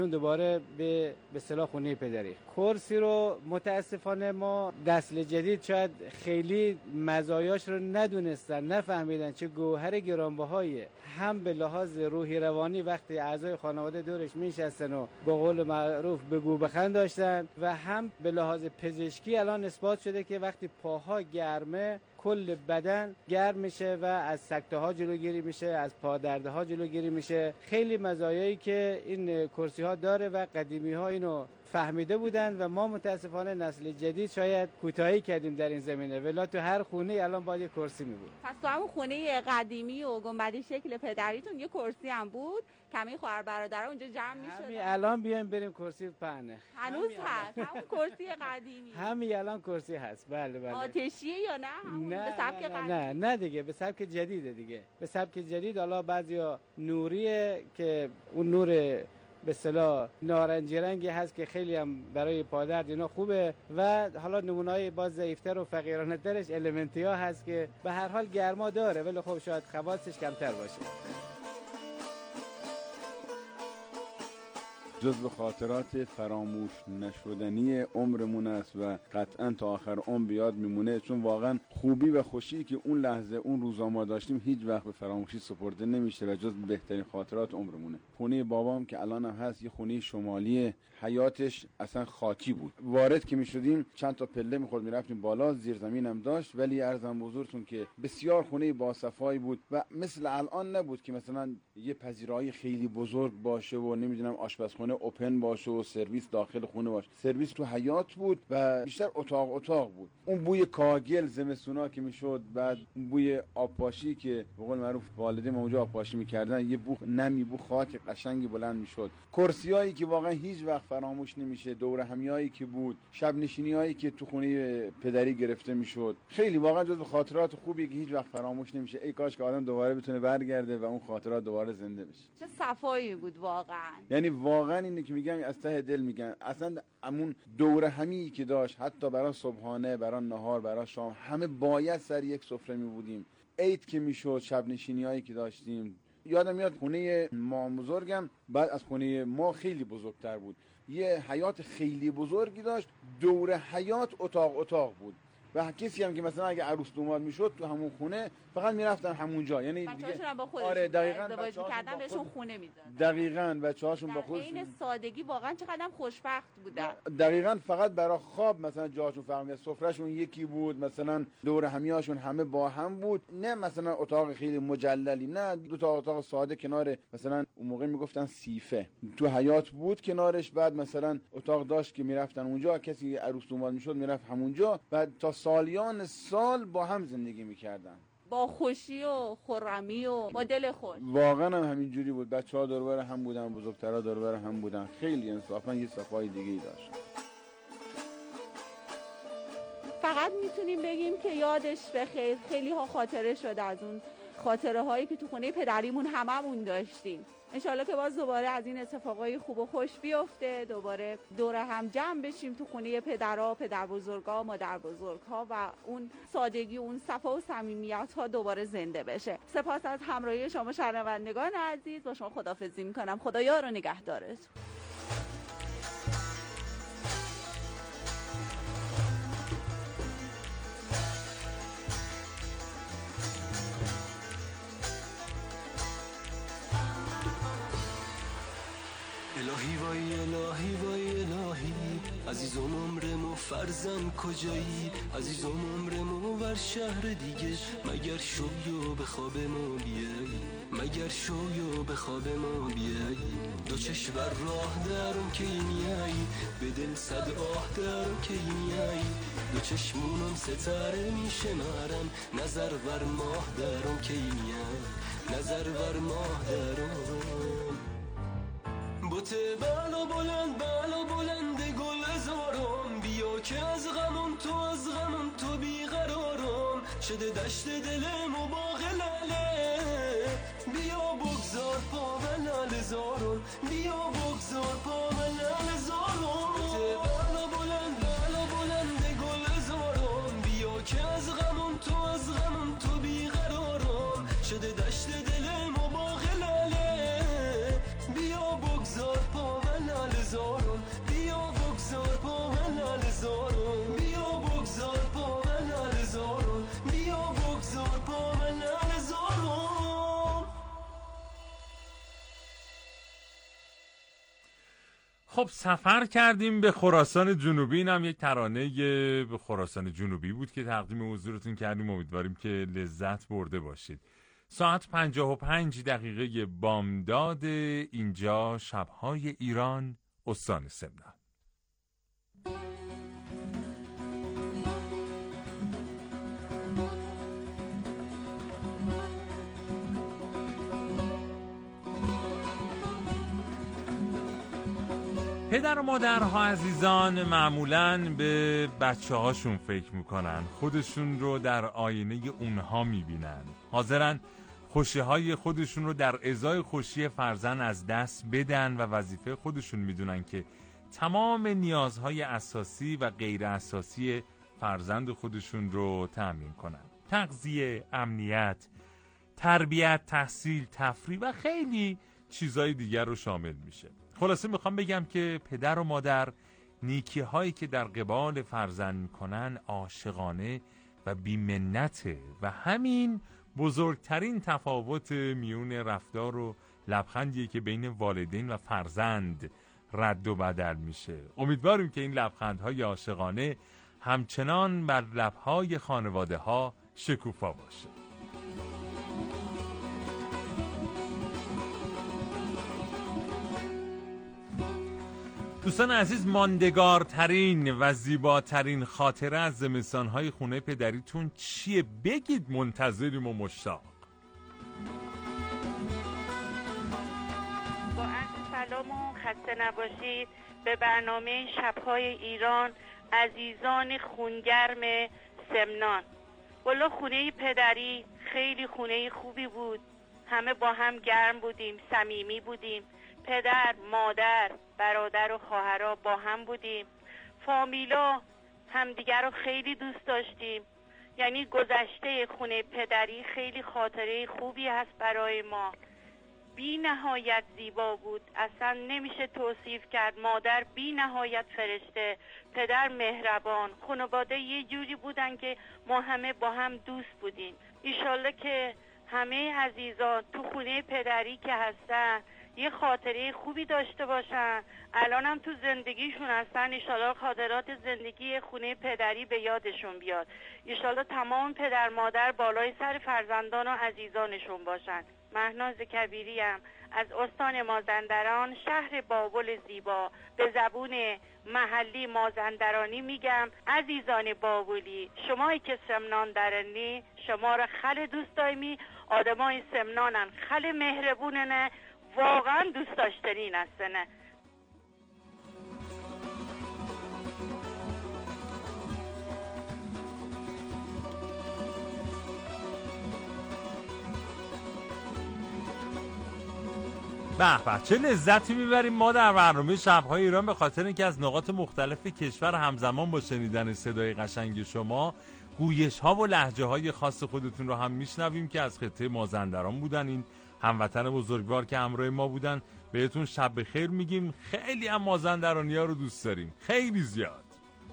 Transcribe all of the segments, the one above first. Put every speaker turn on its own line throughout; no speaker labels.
دوباره به اصطلاح خونه پدری. کرسی رو متاسفانه ما نسل جدید شاید خیلی مزایاش رو ندونستن، نفهمیدن چه گوهر گرانبهاییه. هم به لحاظ روحی روانی وقتی اعضای خانواده دورش میشستن و به قول معروف بگو بخند داشتن، و هم به لحاظ پزشکی الان اثبات شده که وقتی پاها گرمه کل بدن گرم میشه و از سکته ها جلوگیری میشه، از پادرده ها جلوگیری میشه. خیلی مزایایی که این کرسی ها داره و قدیمی ها اینو فهمیده بودن و ما متاسفانه نسل جدید شاید کوتاهی کردیم در این زمینه، ولی تو هر خونه الان باید یک کرسی می بود.
پس تو همون خونه قدیمی و گنبدی شکل پدریتون یه کرسی هم بود که همین خواهر برادرها اونجا جمع می‌شدن؟
همین الان بیایم بریم کرسی پهنه.
هنوز هست همون کرسی قدیمی؟
همین الان کرسی هست. بله.
آتشیه یا نه؟ همون به سبک قدیمی؟
نه دیگه به سبک جدیده دیگه. به سبک جدید. حالا بعضیا نوریه که اون نور به اصطلاح نارنجی رنگی هست که خیلی هم برای پادرد اینا خوبه، و حالا نمونه‌های باز ضعیف‌تر و فقیرانه ترش المنتی ها هست که به هر حال گرما داره ولی خب شاید خواصش کمتر باشه.
جزو خاطرات فراموش نشدنی عمرمون است و قطعا تا آخر عمر بیاد میمونه، چون واقعا خوبی و خوشی که اون لحظه اون روزا ما داشتیم هیچ وقت به فراموشی سپرده نمیشه و جزو بهترین خاطرات عمرمونه. خونه بابام که الان هم هست یه خونه شمالی، حیاتش اصلا خاکی بود. وارد که میشدیم چند تا پله میخورد میرفتیم بالا، زیر زمین هم داشت، ولی عرضم بزرگتون که بسیار خونه باصفایی بود و مثل الان نبود که مثلا یه پذیرایی خیلی بزرگ باشه و نمیدونم آشپزخونه اوپن باشه و سرویس داخل خونه باشه. سرویس تو حیاط بود و بیشتر اتاق بود. اون بوی کاگل زمستونا که میشد، بعد اون بوی آبپاشی که به قول معروف والدین اونجا آبپاشی میکردن، یه بو نمی بو خاک قشنگی بلند میشد. کرسیایی که واقعا هیچ وقت فراموش نمیشه، دور همیایی که بود، شب نشینیایی که تو خونه پدری گرفته میشد، خیلی واقعا جزو خاطرات خوبی که هیچ وقت فراموش نمیشه. ای کاش که آدم دوباره بتونه برگرده و اون خاطرات دوباره زنده بشه.
چه صفایی بود واقعا.
یعنی واقعا اینه که میگم از ته دل میگم، اصلا همون دور همی که داشت، حتی برای صبحانه، برای نهار، برای شام، همه باید سر یک سفره میبودیم. عید که میشد، شب نشینیایی که داشتیم. یادم میاد خونه ما بزرگم بعد از خونه ما خیلی بزرگتر بود، یه حیاط خیلی بزرگی داشت، دور حیاط اتاق بود و کسی هم که مثلا اگه عروس دوماد میشد تو همون خونه فقط میرفتن همونجا. یعنی
بچه‌هاشون با خودشون
آره دقیقاً
ازدواج می‌کردن بهشون خونه می‌دادن.
دقیقاً بچه‌هاشون با خودشون.
این سادگی واقعا چقدر خوشبخت بودن.
دقیقاً فقط برای خواب مثلا جاشون فرق می‌کرد، سفرهشون یکی بود، مثلا دور همیاشون همه با هم بود، نه مثلا اتاق خیلی مجللی، نه دو تا اتاق ساده کنار، مثلا اون موقع میگفتن سیفه تو حیاط بود کنارش، بعد مثلا اتاق داشت که میرفتن اونجا، کسی عروس دوماد میشد میرفت همونجا، بعد تا سالیان سال با هم زندگی میکردن
با خوشی و خرمی و با دل خوش.
واقعا هم همینجوری بود. بچه‌ها دور و بر هم بودن، بزرگترها دور و بر هم بودن، خیلی انصافا یه صفای دیگه‌ای داشت.
فقط میتونیم بگیم که یادش بخیر. خیلی ها خاطره شده از اون خاطره هایی که تو خونه پدریمون هممون داشتیم. انشالله که باز دوباره از این اتفاقای خوب و خوش بیفته، دوباره دور هم جمع بشیم تو خونه پدرها، پدر بزرگا، مادر بزرگها و اون سادگی و اون صفا و صمیمیت ها دوباره زنده بشه. سپاس از همراهی شما شنوندگان عزیز. با شما خداحافظی میکنم. خدا یار و نگهدارت.
الهی وای الهی وای الهی، عزیزم عمرمو فرزن کجایی، عزیزم عمرمو بر شهر دیگه، مگر شویو به خواب ما بیایی، مگر شویو به خواب ما بیایی. دو چشور راه دارم که میایی، به دل صد آه دارم که میایی، دو چشمونم ستاره میشه مرم، نظر ور ماه دارم که میایی، نظر ور ماه دارم. بوته بالا بلند گل هزارم، بیا که از غمم تو بیقرارم، شده دشت دلم و باغ لاله، بیا بگذار پا و لاله زارم، بیا بگذار پا و لاله زارم. بوته بالا بلند گل هزارم، بیا که از غمم تو بیقرارم، شده دشت دلم و باغ لاله، بیا بگذار پا و لاله
خب سفر کردیم به خراسان جنوبی. این هم یک ترانه به خراسان جنوبی بود که تقدیم حضورتون کردیم. امیدواریم که لذت برده باشید. ساعت 55 دقیقه بامداد، اینجا شبهای ایران، استان سمنان. پدر و مادرها عزیزان معمولاً به بچه هاشون فکر میکنن، خودشون رو در آینه اونها میبینن، حاضرن خوشی‌های خودشون رو در ازای خوشی فرزند از دست بدن و وظیفه خودشون میدونن که تمام نیازهای اساسی و غیر اساسی فرزند خودشون رو تأمین کنن. تغذیه، امنیت، تربیت، تحصیل، تفریح و خیلی چیزای دیگر رو شامل میشه. خلاصه میخوام بگم که پدر و مادر نیکی هایی که در قبال فرزند میکنن عاشقانه و بی‌منته و همین بزرگترین تفاوت میون رفتار و لبخندیه که بین والدین و فرزند رد و بدل میشه. امیدواریم که این لبخندهای عاشقانه همچنان بر لبهای خانواده ها شکوفا باشه. دوستان عزیز، ماندگارترین و زیباترین خاطره از زمستان‌های خونه پدریتون چیه؟ بگید، منتظریم و مشتاق.
با عرض سلام و خسته نباشید به برنامه شب‌های ایران عزیزان خونگرم سمنان. والا خونه پدری خیلی خونه خوبی بود، همه با هم گرم بودیم، صمیمی بودیم، پدر، مادر، برادر و خواهرها با هم بودیم، فامیلا همدیگر رو خیلی دوست داشتیم. یعنی گذشته خونه پدری خیلی خاطره خوبی هست برای ما، بی نهایت زیبا بود، اصلا نمیشه توصیف کرد. مادر بی نهایت فرشته، پدر مهربان، خانواده یه جوری بودن که ما همه با هم دوست بودیم. ایشالله که همه عزیزان تو خونه پدری که هستن یه خاطره خوبی داشته باشن. الان هم تو زندگیشون هستن، ایشالله خاطرات زندگی خونه پدری به یادشون بیاد. ایشالله تمام پدر مادر بالای سر فرزندان و عزیزانشون باشن. مهناز کبیریم از استان مازندران، شهر بابل زیبا. به زبون محلی مازندرانی میگم عزیزان بابلی، شمایی که سمنان درنی، شما را خیلی دوست دایمی. آدمای سمنانن خیلی مهربوننه، واقعا دوست داشتنین هستنه.
به به، چه لذتی میبریم ما در برنامه شب‌های ایران به خاطر اینکه از نقاط مختلف کشور همزمان با شنیدن صدای قشنگ شما گویش‌ها و لهجه‌های خاص خودتون رو هم میشنویم که از خطه مازندران بودن. این هموطن بزرگوار که همراه ما بودن، بهتون شب بخیر میگیم. خیلی هم مازندرانی‌ها رو دوست داریم، خیلی زیاد.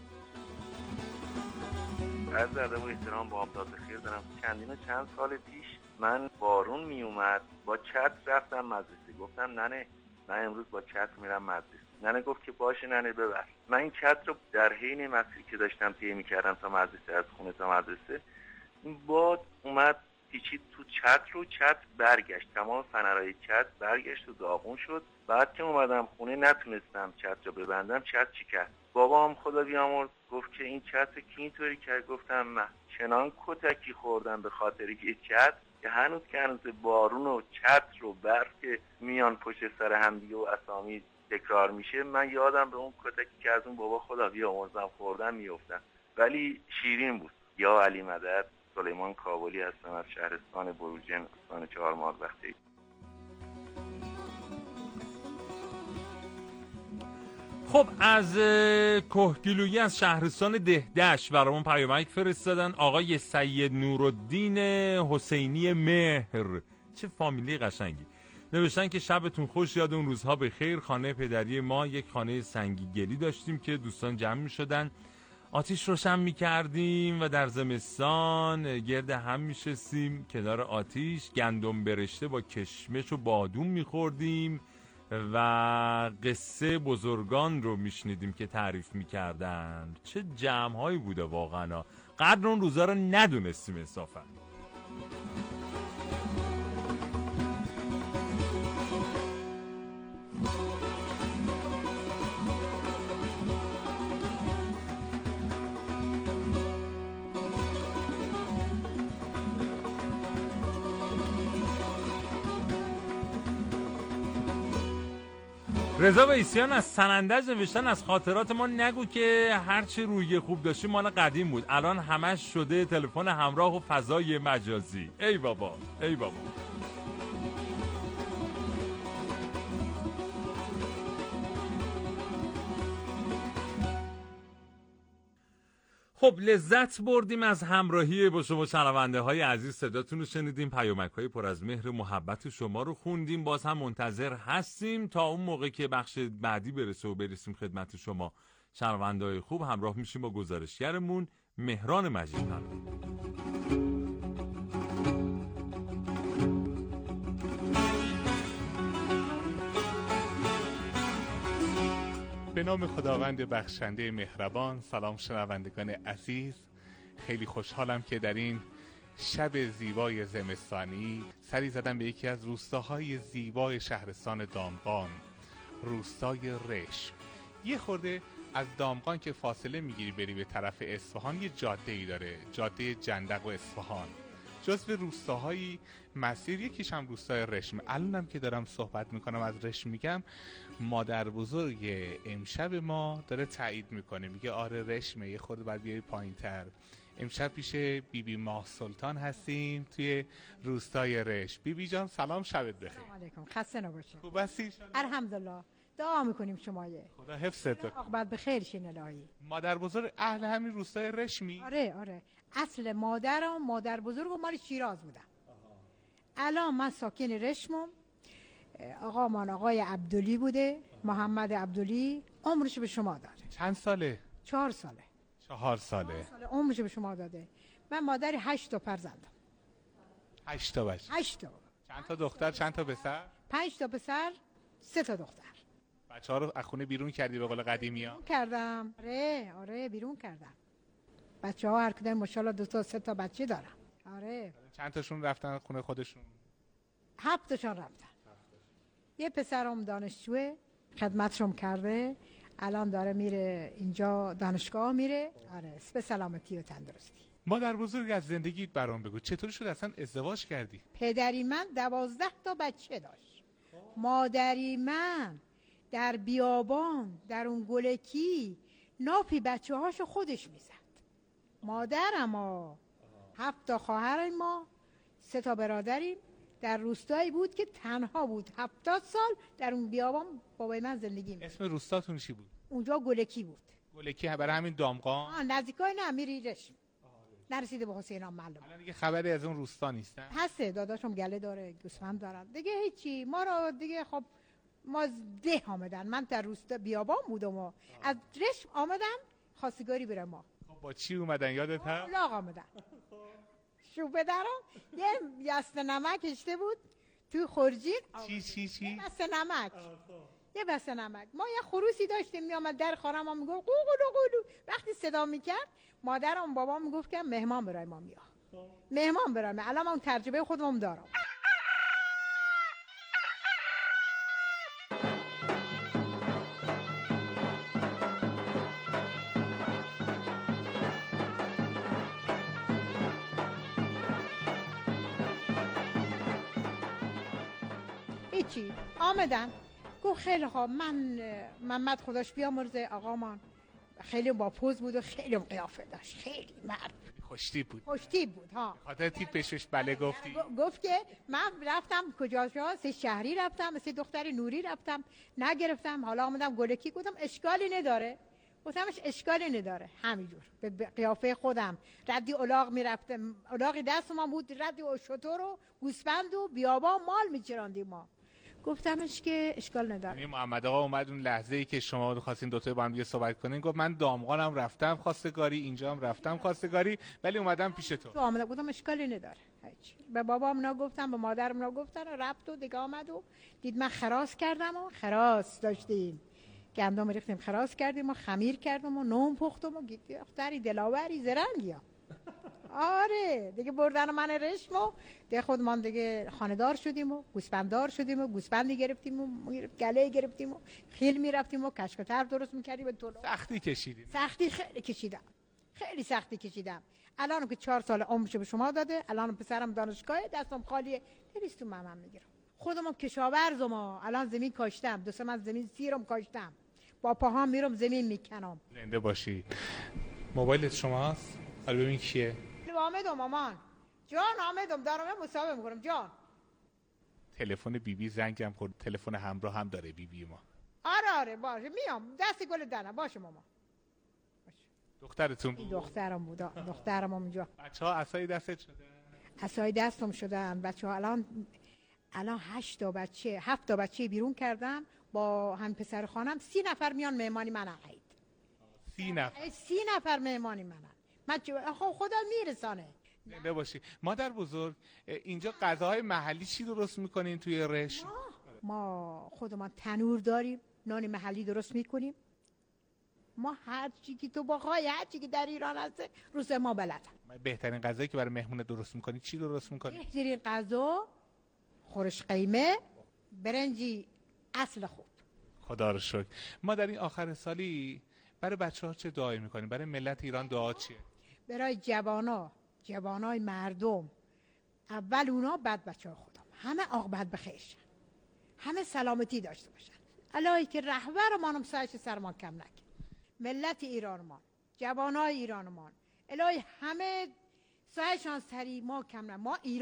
عرض ادب و احترام، با بامداد بخیر دارم. چند سال پیش من بارون می اومد، با چتر رفتم مدرسه. گفتم ننه من امروز با چتر میرم مدرسه. ننه گفت که باشه ننه ببر. من این چتر رو در حین مسیری که داشتم طی می‌کردم تا مدرسه، از خونه تا مدرسه، این باد اومد پیچید تو چتر رو، چتر برگشت، تمام فنرهای چتر برگشت و داغون شد. بعد که اومدم خونه نتونستم چتر رو ببندم، چتر چی کرد؟ بابام خدا بیامرز گفت که این چتر کی اینطوری کرد؟ گفتم من چنان کتکی خوردم به خاطر که چتر که هنوز بارون و چتر و برف که میان پشت سر هم دیگه و اسامی تکرار میشه، من یادم به اون کتکی که از اون بابا خدا بیامرزم خوردم میافتم. ولی شیرین بود. یا علی مدد، سلیمان کابلی هستم از شهرستان بروجرد، استان چهارمار وقتی.
خب از کهگیلویی از شهرستان دهدش برامون پیامک فرستادن آقای سید نورالدین حسینی مهر. چه فامیلی قشنگی. نوشتن که شبتون خوش، یاد اون روزها به خیر. خانه پدری ما یک خانه سنگی گلی داشتیم که دوستان جمع می شدن، آتیش روشن می کردیم و در زمستان گرد هم می شستیم کنار آتیش، گندم برشته با کشمش و بادوم می خوردیم و قصه بزرگان رو میشنیدیم که تعریف میکردن. چه جمع‌هایی بوده واقعا، قدر اون روزا رو ندونستیم انصافا. رضا ویسیان از سنندج نوشتن از خاطرات ما نگو که هرچی روی خوب داشتیم مال قدیم بود، الان همش شده تلفن همراه و فضای مجازی. ای بابا ای بابا. خب لذت بردیم از همراهی با شما شنونده های عزیز. صداتون رو شنیدیم، پیامک های پر از مهر و محبت شما رو خوندیم. باز هم منتظر هستیم تا اون موقع که بخش بعدی برسه و برسیم خدمت شما شنونده های خوب. همراه میشیم با گزارشگرمون مهران مجیدنامه.
به نام خداوند بخشنده مهربان. سلام شنوندگان عزیز، خیلی خوشحالم که در این شب زیبای زمستانی سری زدم به یکی از روستاهای زیبای شهرستان دامغان، روستای رشم. یه خورده از دامغان که فاصله میگیری بری به طرف اصفهان یه جاده‌ای داره، جاده جندق و اصفهان، جزو روستاهای مسیر. یکیش هم روستای رشم. الانم که دارم صحبت میکنم از رشم میگم، مادر بزرگ امشب ما داره تایید میکنه، میگه آره رشمه، یه خود باید بیایی پایین تر. امشب پیش بیبی ماه سلطان هستیم توی روستای رشم. بیبی جان سلام، شبت بخیر.
سلام علیکم، خسته نباشید.
خوب هستی؟
الحمدلله، دعا میکنیم شمایه.
خدا حفظت بکنه.
عاقبت بخیر شین الهی.
مادر بزرگ اهل همین روستای رشمی؟
آره. اصل مادر بزرگ مال شیراز بودم. الان من ساکن رشمم. آقای عبدلی بوده، محمد عبدلی، عمرش به شما داده.
چند ساله؟
4 ساله.
4 ساله
عمرش به شما داده. من مادری 8 تا فرزندم.
8 تا بچه؟
8 تا.
چند تا دختر چند تا پسر؟
5 تا پسر 3 تا دختر.
بچه‌ها رو از خونه بیرون کردی به قول قدیمی‌ها؟
کردم. آره بیرون کردم. بچه‌ها هر کدوم ماشاءالله 2 تا 3 تا بچه دارن. آره.
چند تاشون رفتن خونه خودشون؟
7 تاشون رفتن. یه پسرم دانشجوه، خدمتشم کرده، الان داره میره اینجا دانشگاه میره. آره به سلامتی و تندرستی.
مادر بزرگ از زندگیت برام بگو، چطوری شد اصلا ازدواج کردی؟
پدری من 12 تا بچه داشت. مادری من در بیابان در اون گلکی ناپی بچه هاشو خودش میزد. مادرم 7 تا خواهر ما، 3 تا برادریم. در روستایی بود که تنها بود، 70 سال در اون بیابان بابای من زندگی می‌کرد.
اسم روستاتون چی بود؟
اونجا گلکی بود.
گلکی برای همین دامغان؟
نزدیکای نمیری رشم. نرسیده به حسینم معلوم.
الان دیگه خبری از اون روستا نیستن؟
هسته، داداشم گله داره، گوسفند دارن. دیگه هیچی. ما را دیگه خب ما ده آمدن. من در روستا بیابان بودم و از رشم آمدم خواستگاری برم. ما
خب با چی اومدن یادت هست؟
لاغ آمدن. شو پدرم یه بسته نمک کشته بود توی خورجین.
چی؟
یه بسته نمک. ما یه خروسی داشتیم میامد در خانه ما میگفت قوقلو. وقتی صدا میکرد مادرم بابا میگفت که مهمان برای ما میاد. مهمان برای ما. الان من ترجمه خودم دارم. چی؟ آمدن گفت خیلی خوب، من محمد خداش بیامرزه آقامان خیلی با پوز بود و خیلی قیافه داشت، خیلی مرد
خوشتیپ بود
ها.
خاطر تیپش بله گفتی؟
گفت که من رفتم کجا سه شهری رفتم، سه دختری نوری رفتم نگرفتم، حالا آمدم گلکی. گفتم اشکالی نداره. گفتمش اشکالی نداره، همینجور به قیافه خودم. ردی الاغ میرفتم، الاغی دست ما بود، ردی شتر و گوسفند و بیابان مال میچراندیم ما. گفتمش که اشکال نداره.
یعنی محمد آقا اومد اون لحظه‌ای که شما خواستین دو تا با هم دیگه صحبت کنین، گفت من دامغانم رفتم خواستگاری، اینجا هم رفتم خواستگاری، ولی اومدم پیش تو.
آمدم گفتم اشکالی نداره، به بابام نگفتم، به مادرم نگفتن، رفت و دیگه آمد و دید من خراس کردم و خراس داشتیم، گندم ریختیم خراس کردیم و خمیر کردم و نون پختم و دختری دلاوری زرنگی ها. آره دیگه بردن من رشم و دیگه خودمان دیگه خاندار شدیم و گوسفنددار شدیم و گوسفندی گرفتیم و گله گرفتیم و خیل میرفتیم و کشک و طرف درست میکردیم و طول.
سختی کشیدیم.
سختی خیلی کشیدم، خیلی سختی کشیدم. الانم که 4 سال عمرشو به شما داده، الانم پسرم دانشگاه، دستم خالیه، نریست تو ممم میگیرم. خودمم کشاورزم، الان زمین کاشتم، 2 من زمین سیرم کاشتم، با پاهام میرم زمین میکنم.
زنده باشی. موبایلت شماست؟ حالا ببین کیه؟
آمدم مامان جان، آمدم دارم مصاحبه میکنم جان.
تلفن بیبی زنگم خورد، تلفن همراه هم داره بیبی ما.
آره باشه میام، دستی گل دنم باشه مامان.
دخترتون بود؟
دخترم بود، دخترم اونجا.
بچه‌ها عصای دستت شده؟
عصای دستم شدن بچه‌ها. الان 8 تا بچه 7 تا بچه بیرون کردم با هم پسر خانم. 30 نفر میان مهمانی من عید. 30 نفر مهمانی من خدا میرسانه.
زنده باشی. مادر بزرگ، اینجا غذاهای محلی چی درست میکنین توی رشت؟
ما خودمان تنور داریم، نان محلی درست میکنیم. ما هر چی که تو بخوای، هر چی که در ایران هست روز ما بلدن.
بهترین غذایی که برای مهمون درست میکنی چی درست میکنی؟
بهترین غذا خورش قیمه، برنجی اصل خوب.
خدا رو شکر. ما در این آخر سالی برای بچه‌ها چه دعایی میکنیم؟ برای ملت ایران دعا چیه؟
برای جوانای مردم، اول اونا بعد بچه‌ها خودم، همه عاقبت بخیر شن، همه سلامتی داشته باشن. الهی که رهبرمانم سایش سرمان کم نکنه. ملت ایرانمان، جوانای ایرانمان، الهی همه سایشان سری ما کم نکنه.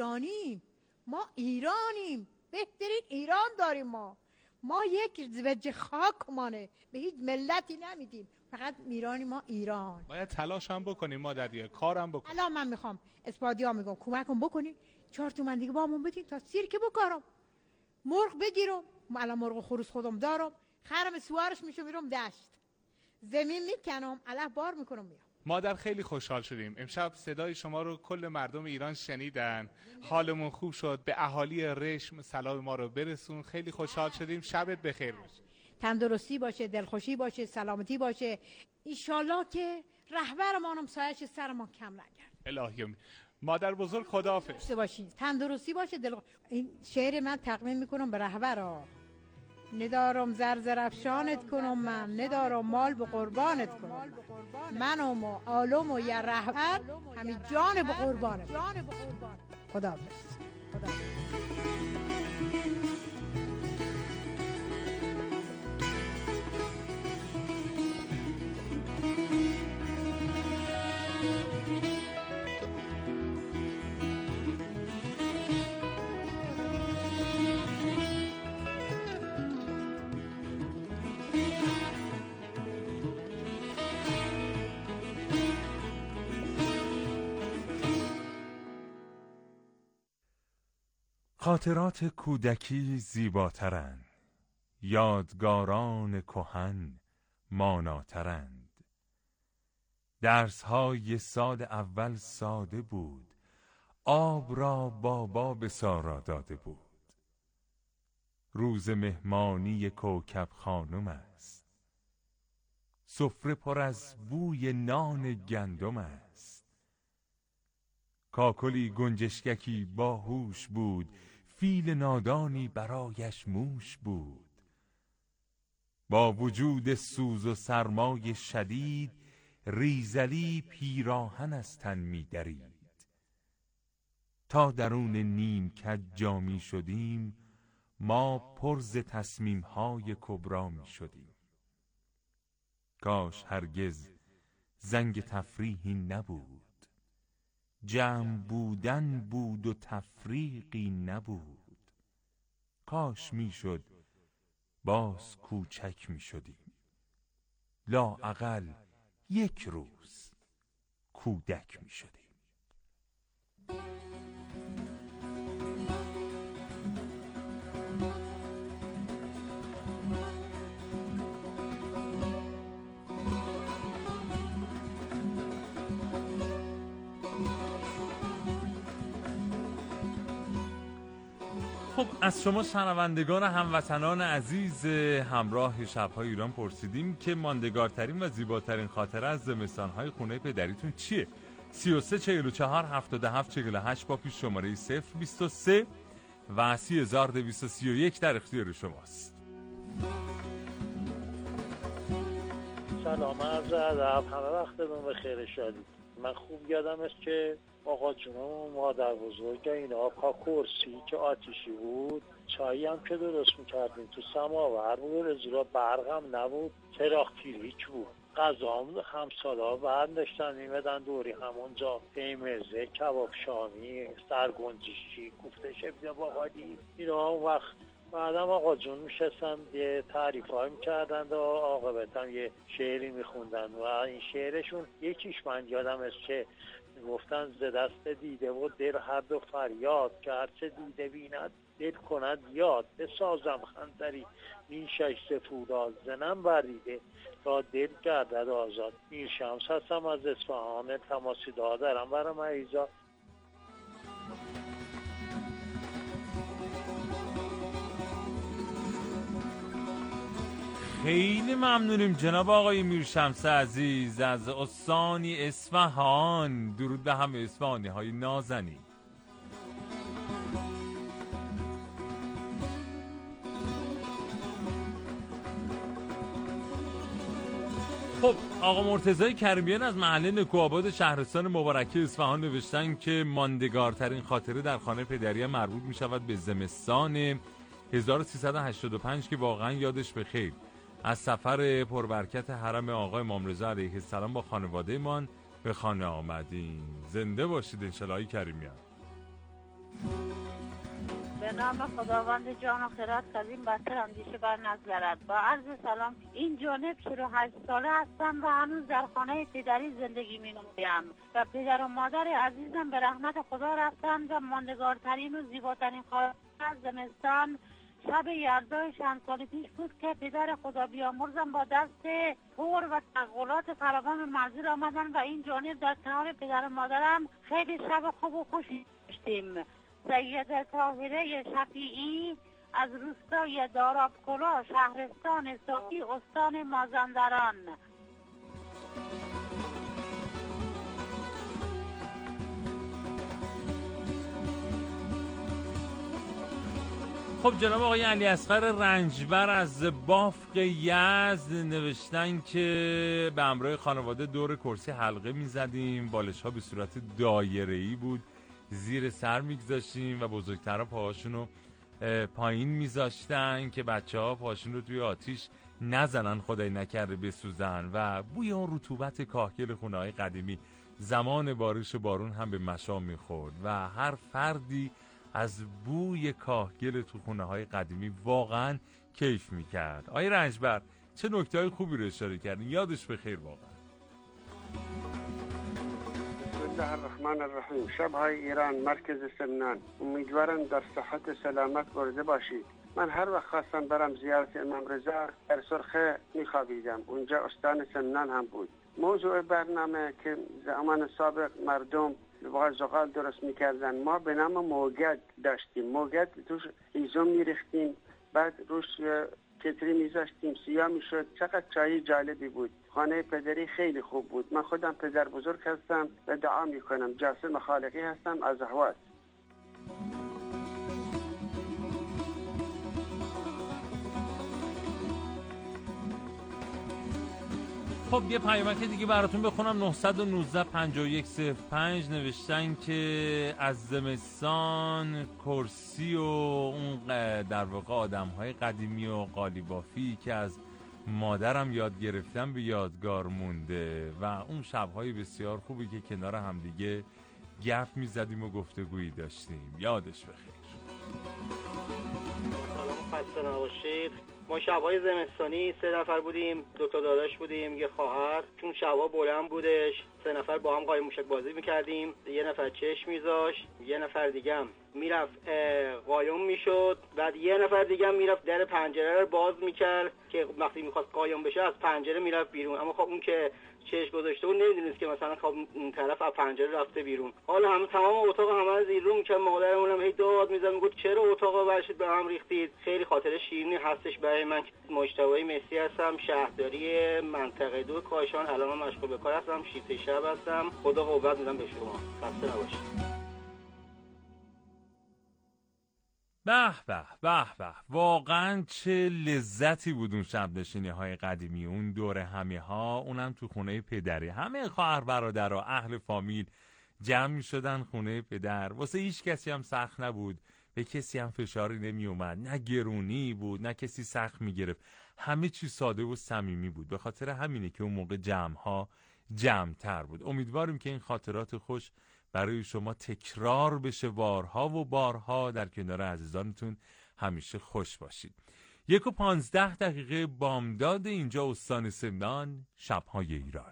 ما ایرانیم، بهترین ایران داریم. ما یک وجه خاکمانه، به هیچ ملتی نمیدیم، فقط ایرانی. ما ایران
باید تلاش هم بکنیم، مادریه کارم بکنیم.
الان من میخوام اسپادیا میگم کمکم بکنین، 4 تومن دیگه بامون بدین تا سیرک بکارم، مرغ بگیرم. الان مرغ خروس خودم دارم، خرم سوارش میشم میرم دشت، زمین میکنم، الان بار میکنم میام.
مادر خیلی خوشحال شدیم امشب، صدای شما رو کل مردم ایران شنیدن، حالمون خوب شد. به اهالی رشم سلام ما رو برسون، خیلی خوشحال شدیم. شبت بخیر باشه،
تندرستی باشه، دلخوشی باشه، سلامتی باشه. انشالله که رهبرمانم سایش سر ما کم نگرد.
الهی مادر بزرگ خداحافظ.
باشین، تندرستی باشه، این شعر من تقدیم میکنم به رهبرا. ندارم زر افشانت کنم، من ندارم مال به قربانت کنم، منم و عالم و یه رهبر همین جان به قربانت. خداحافظ.
خاطرات کودکی زیباترند، یادگاران کهن ماناترند. درس‌های سال اول ساده بود، آب را بابا به سارا داده بود. روز مهمانی کوکب خانم است، سفره پر از بوی نان گندم است. کاکلی گنجشککی باهوش بود، فیل نادانی برایش موش بود. با وجود سوز و سرمای شدید، ریزلی پیراهن از تن می درید. تا درون نیم کج جا می شدیم، ما پر ز تصمیم‌های کبرا می شدیم. کاش هرگز زنگ تفریحی نبود، جمع بودن بود و تفریقی نبود. کاش میشد باز کوچک میشدیم، لااقل یک روز کودک میشدیم. خب از شما شنوندگان هموطنان عزیز همراه شب‌های ایران پرسیدیم که ماندگارترین و زیباترین خاطره از زمستان‌های خونه پدریتون چیه؟ 33 44 77 48 با پیش شماره 023 و 3231 در اختیار شماست.
سلام عرض ادب، همه وقتتون بخیر شادی. من خوب یادم است که آقا جونم مادر بزرگ اینا کرسی که آتیشی بود، چایی هم که درست میکردیم تو سماور بود، زیرا برق هم نبود، چراغ پیریک بود. غذا هم همسالا برداشتن میمدن دوری همونجا، پیمزه، کباب شامی، سرگنجشی، کوفته شبیه باقالی اینا. اون وقت بعدم آقا جون میشستن یه تعریف های میکردن و عاقبت هم یه شعری میخوندن و این شعرشون یکیش من یادم است که گفتن ز دست دیده و دل هر دو فریاد که هرچه دیده بیند دل کند یاد، بسازم خنجری نیشش سفوداد زنم بریده تا دل گردد آزاد. میر شمس هستم از اصفهان، تماسی دارم برای مریضا.
خیلی ممنونیم جناب آقای میرشمس عزیز از استانی اصفهان. درود به همه اصفهانی های نازنین. خب آقا مرتضی کریمیان از محله نکوآباد شهرستان مبارکه اصفهان نوشتن که ماندگارترین خاطره در خانه پدری مربوط می شود به زمستان 1385 که واقعا یادش بخیر. از سفر پربرکت حرم آقای امام رضا علیه السلام با خانواده من به خانه آمدیم. زنده باشید انشالله کریمیان.
به نام خداوند جان و خرد کظیم بسر اندیشه بر نگذرد. با عرض سلام، این جانب 48 ساله هستم و هنوز در خانه پدری زندگی می نمایم و پدر و مادر عزیزم به رحمت خدا رفتند و ماندگارترین و زیباترین خاطره از زمستان شب یلدای چند سال پیش بود که پدر خدا بیامرزم با دست پر و تقلات فراوان به منزل آمدن و این جانب در کنار پدر و مادرم خیلی شب خوب و خوشی داشتیم. سید طاهره شفیعی از روستای دارابکلا شهرستان صافی استان مازندران.
خب جناب آقای علی اصغر رنجبر از بافق یزد نوشتن که به همراه خانواده دور کرسی حلقه میزدیم، بالش ها به صورت دایره‌ای بود، زیر سر میگذاشتیم و بزرگترها پاهاشون رو پایین میذاشتن که بچه ها پاهاشون رو توی آتیش نزنن، خدای نکرده بسوزن و بوی اون رطوبت کاهگل خونه های قدیمی زمان بارش و بارون هم به مشام میخورد و هر فردی از بوی کاهگل تو خونه های قدیمی واقعا کیف میکرد. آقای رنجبر چه نکته های خوبی رو اشاره کردین، یادش بخیر واقعا.
بسم الله الرحمن الرحیم. شب‌های ایران مرکز سمنان، امیدوارم در صحت سلامت برده باشید. من هر وقت خواستم برم زیارت امام رضا در سرخه میخوابیدم، اونجا استان سمنان هم بود. موضوع برنامه که زمان سابق مردم زغال درست میکردن، ما به نام موگد داشتیم. موگد توش هیزم میریختیم، بعد روش کتری میذاشتیم، سیاه میشد. چقدر چای جالبی بود. خانه پدری خیلی خوب بود. من خودم پدر بزرگ هستم و دعا میکنم. جاسم خالقی هستم از اهواز.
خب یه پیامک دیگه براتون بخونم. 919 5105 نوشتن که از زمستان کرسی و اون در واقع آدم‌های قدیمی و قالیبافی که از مادرم یاد گرفتم به یادگار مونده و اون شب‌های بسیار خوبی که کنار همدیگه گپ می‌زدیم و گفتگویی داشتیم. یادش بخیر.
سلام، خسته نباشید. ما شب‌های زمستانی 3 نفر بودیم، 2 تا داداش بودیم، یه خواهر. چون شب‌ها بلند بودش، 3 نفر با هم قایم موشک بازی می‌کردیم. یه نفر چشم می‌ذاشت، یه نفر دیگه هم میرفت قایم میشد، بعد یه نفر دیگه هم میرفت در پنجره رو باز میکرد که وقتی میخواست قایم بشه از پنجره میرفت بیرون. اما خب اون که چشم گذاشته بود نمیدونست که مثلا خب اون طرف از پنجره رفته بیرون. حالا همه تمام اتاق همه زیر رو میکرد. مادرمون هم هی داد میزد میگفت چرا اتاقا برشید به هم ریختید. خیلی خاطره شیرینی هستش برای من. مجتبی مسی هستم، شهرداری منطقه 2 کاشان. الان مشغول به کار هستم، شیفت شب هستم. خدا قوت میدم به شما. خسته نباشید.
به به به به، واقعا چه لذتی بود اون شب نشینی های قدیمی، اون دور همی ها، اونم تو خونه پدری. همه خواهر برادرها اهل فامیل جمع می شدن خونه پدر. واسه هیچ کسی هم سخت نبود، به کسی هم فشاری نمی اومد، نه گرونی بود نه کسی سخت می گرفت. همه چی ساده و صمیمی بود. به خاطر همینه که اون موقع جمع ها جمع تر بود. امیدواریم که این خاطرات خوش برای شما تکرار بشه بارها و بارها. در کنار عزیزانتون همیشه خوش باشید. 1:15 بامداد، اینجا استان سمنان، شب‌های ایران.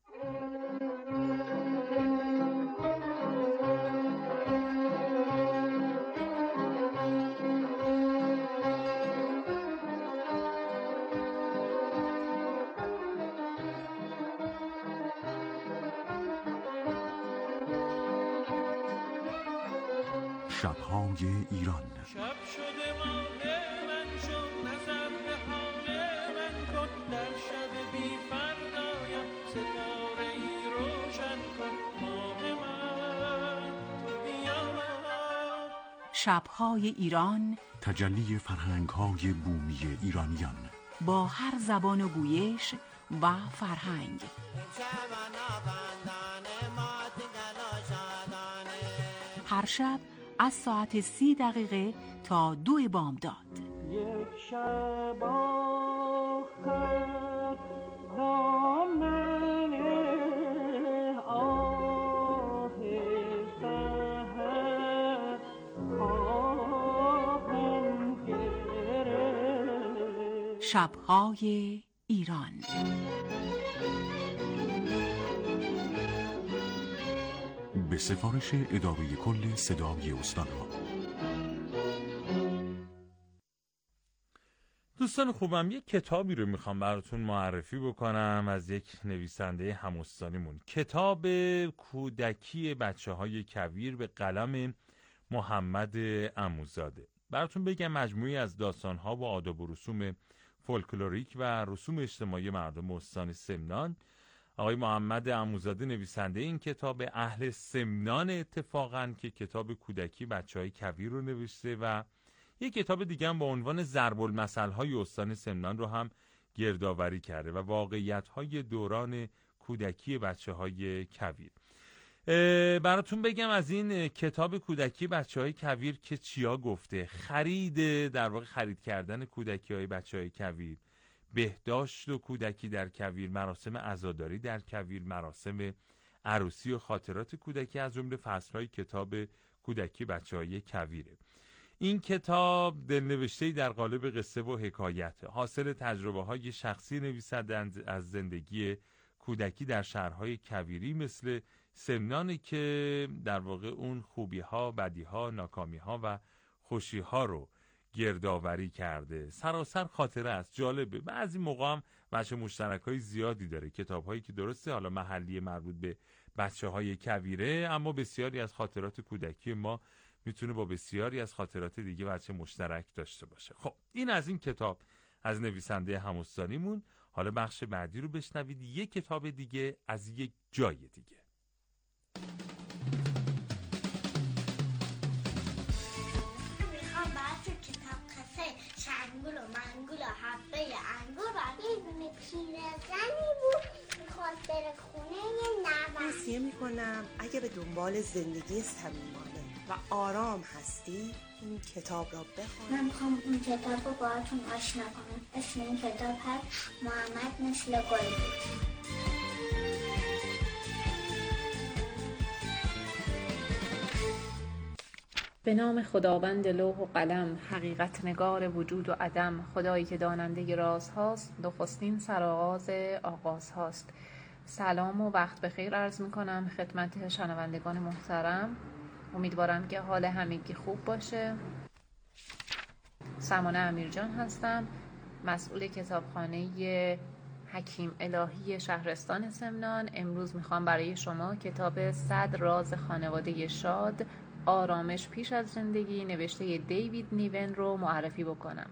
شب‌های ایران.
شب شده ماه من شو، نظر به حال من کن. در شب بی فردایم ستاره ای روشن کن. ماه من بیا.
شب‌های ایران،
تجلی فرهنگ‌های بومی ایرانیان
با هر زبان و گویش و فرهنگ. هر شب از ساعت 30 تا 2 بامداد.
یک شب آخر دامن آه سحر خواهم گرفت.
شب‌های ایران.
به سفارش اداره کل صدای استان‌ها.
دوستان خوبم، یک کتابی رو میخوام براتون معرفی بکنم از یک نویسنده هم‌استانیمون. کتاب کودکی بچه‌های کویر به قلم محمد عموزاده. براتون بگم مجموعی از داستان‌ها و آداب و رسوم فولکلوریک و رسوم اجتماعی مردم استان سمنان. آقای محمد عموزاده نویسنده این کتاب، اهل سمنان اتفاقاً، که کتاب کودکی بچه‌های کویر رو نوشته و یک کتاب دیگه هم با عنوان ضرب المثل‌های استان سمنان رو هم گردآوری کرده و واقعیت‌های دوران کودکی بچه‌های کویر. براتون بگم از این کتاب کودکی بچه‌های کویر که چیا گفته. در واقع خرید کردن کودکی‌های بچه‌های کویر، بهداشت و کودکی در کویر، مراسم عزاداری در کویر، مراسم عروسی و خاطرات کودکی از جمله فصل‌های کتاب کودکی بچه‌های کویره. این کتاب دلنوشته‌ای در قالب قصه و حکایت، حاصل تجربه‌های شخصی نویسنده از زندگی کودکی در شهرهای کویری مثل سمنانی که در واقع اون خوبی‌ها، بدی‌ها، ناکامی‌ها و خوشی‌ها رو گردآوری کرده. سراسر خاطره است، جالبه. بعضی موقع هم وجه مشترک‌های زیادی داره. کتاب‌هایی که درسته حالا محلی مربوط به بچه‌های کویره، اما بسیاری از خاطرات کودکی ما میتونه با بسیاری از خاطرات دیگه وجه مشترک داشته باشه. خب این از این کتاب از نویسنده هم‌استانیمون. حالا بخش بعدی رو بشنوید، یک کتاب دیگه از یک جای دیگه.
میخوام براتون کتاب قصه شنگول و منگول و حبه انگور و یه دونه پیرزنی بود میخواست بره خونه نوش.
توصیه میکنم اگه به دنبال زندگی صمیمانه و آرام هستی این کتاب را بخونید.
من میخوام اون کتاب رو باهاتون آشنا کنم. اسم این کتاب هست محمد مثل گل بود.
به نام خداوند لوح و قلم، حقیقت نگار وجود و عدم، خدایی که داننده راز هاست، نخستین سرآغاز آغاز هاست. سلام و وقت بخیر عرض می کنم خدمت شنوندگان محترم. امیدوارم که حال همگی خوب باشه. سمانه امیرجان هستم، مسئول کتابخانه حکیم الهی شهرستان سمنان. امروز میخوام برای شما کتاب 100 راز خانواده شاد، آرامش پیش از زندگی نوشته دیوید نیون رو معرفی بکنم.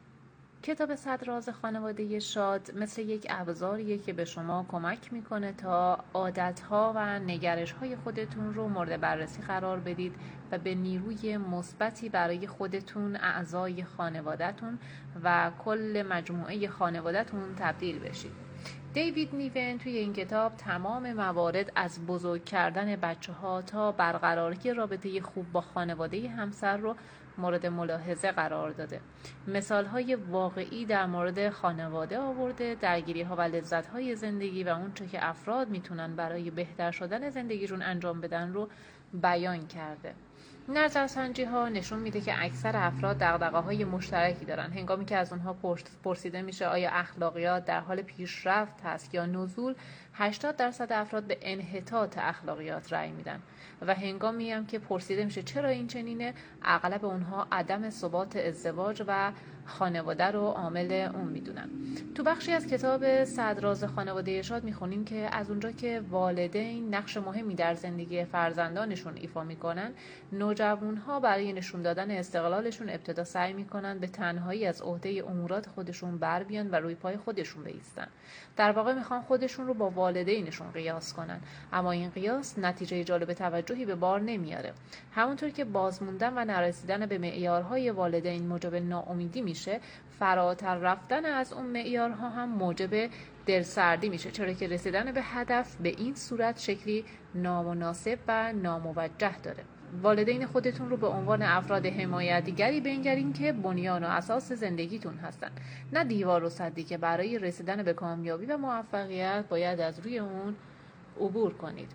کتاب 100 راز خانواده شاد مثل یک ابزاریه که به شما کمک میکنه تا عادتها و نگرش‌های خودتون رو مورد بررسی قرار بدید و به نیروی مثبتی برای خودتون، اعضای خانواده‌تون و کل مجموعه خانواده‌تون تبدیل بشید. دیوید نیون توی این کتاب تمام موارد از بزرگ کردن بچه‌ها تا برقراری رابطه خوب با خانواده همسر رو مورد ملاحظه قرار داده. مثال‌های واقعی در مورد خانواده آورده، درگیری‌ها و لذت‌های زندگی و اونچه که افراد میتونن برای بهتر شدن زندگیشون انجام بدن رو بیان کرده. نظرسنجی‌ها نشون میده که اکثر افراد دغدغه‌های مشترکی دارن. هنگامی که از اونها پرسیده میشه آیا اخلاقیات در حال پیشرفت هست یا نزول، 80% افراد به انحطاط اخلاقیات رأی میدن و هنگامی هم که پرسیده میشه چرا این چنینه، اغلب اونها عدم ثبات ازدواج و خانواده رو عامل اون میدونن. تو بخشی از کتاب 100 راز خانواده شاد میخونیم که از اونجا که والدین نقش مهمی در زندگی فرزندانشون ایفا میکنن، نوجوانها برای نشون دادن استقلالشون ابتدا سعی میکنن به تنهایی از عهده امورات خودشون بر بیان و روی پای خودشون بایستن. در واقع میخوان خودشون رو با والدینشون قیاس کنن، اما این قیاس نتیجه جالب توجهی به بار نمیاره. همونطور که بازموندن و نرسیدن به معیارهای والدین موجب ناامیدی میشه، فراتر رفتن از اون معیارها هم موجب دلسردی میشه، چرا که رسیدن به هدف به این صورت شکلی نامناسب و ناموجه داره. والدین خودتون رو به عنوان افراد حمایتگری بنگرین که بنیان و اساس زندگیتون هستن، نه دیوار و سدی که برای رسیدن به کامیابی و موفقیت باید از روی اون عبور کنید.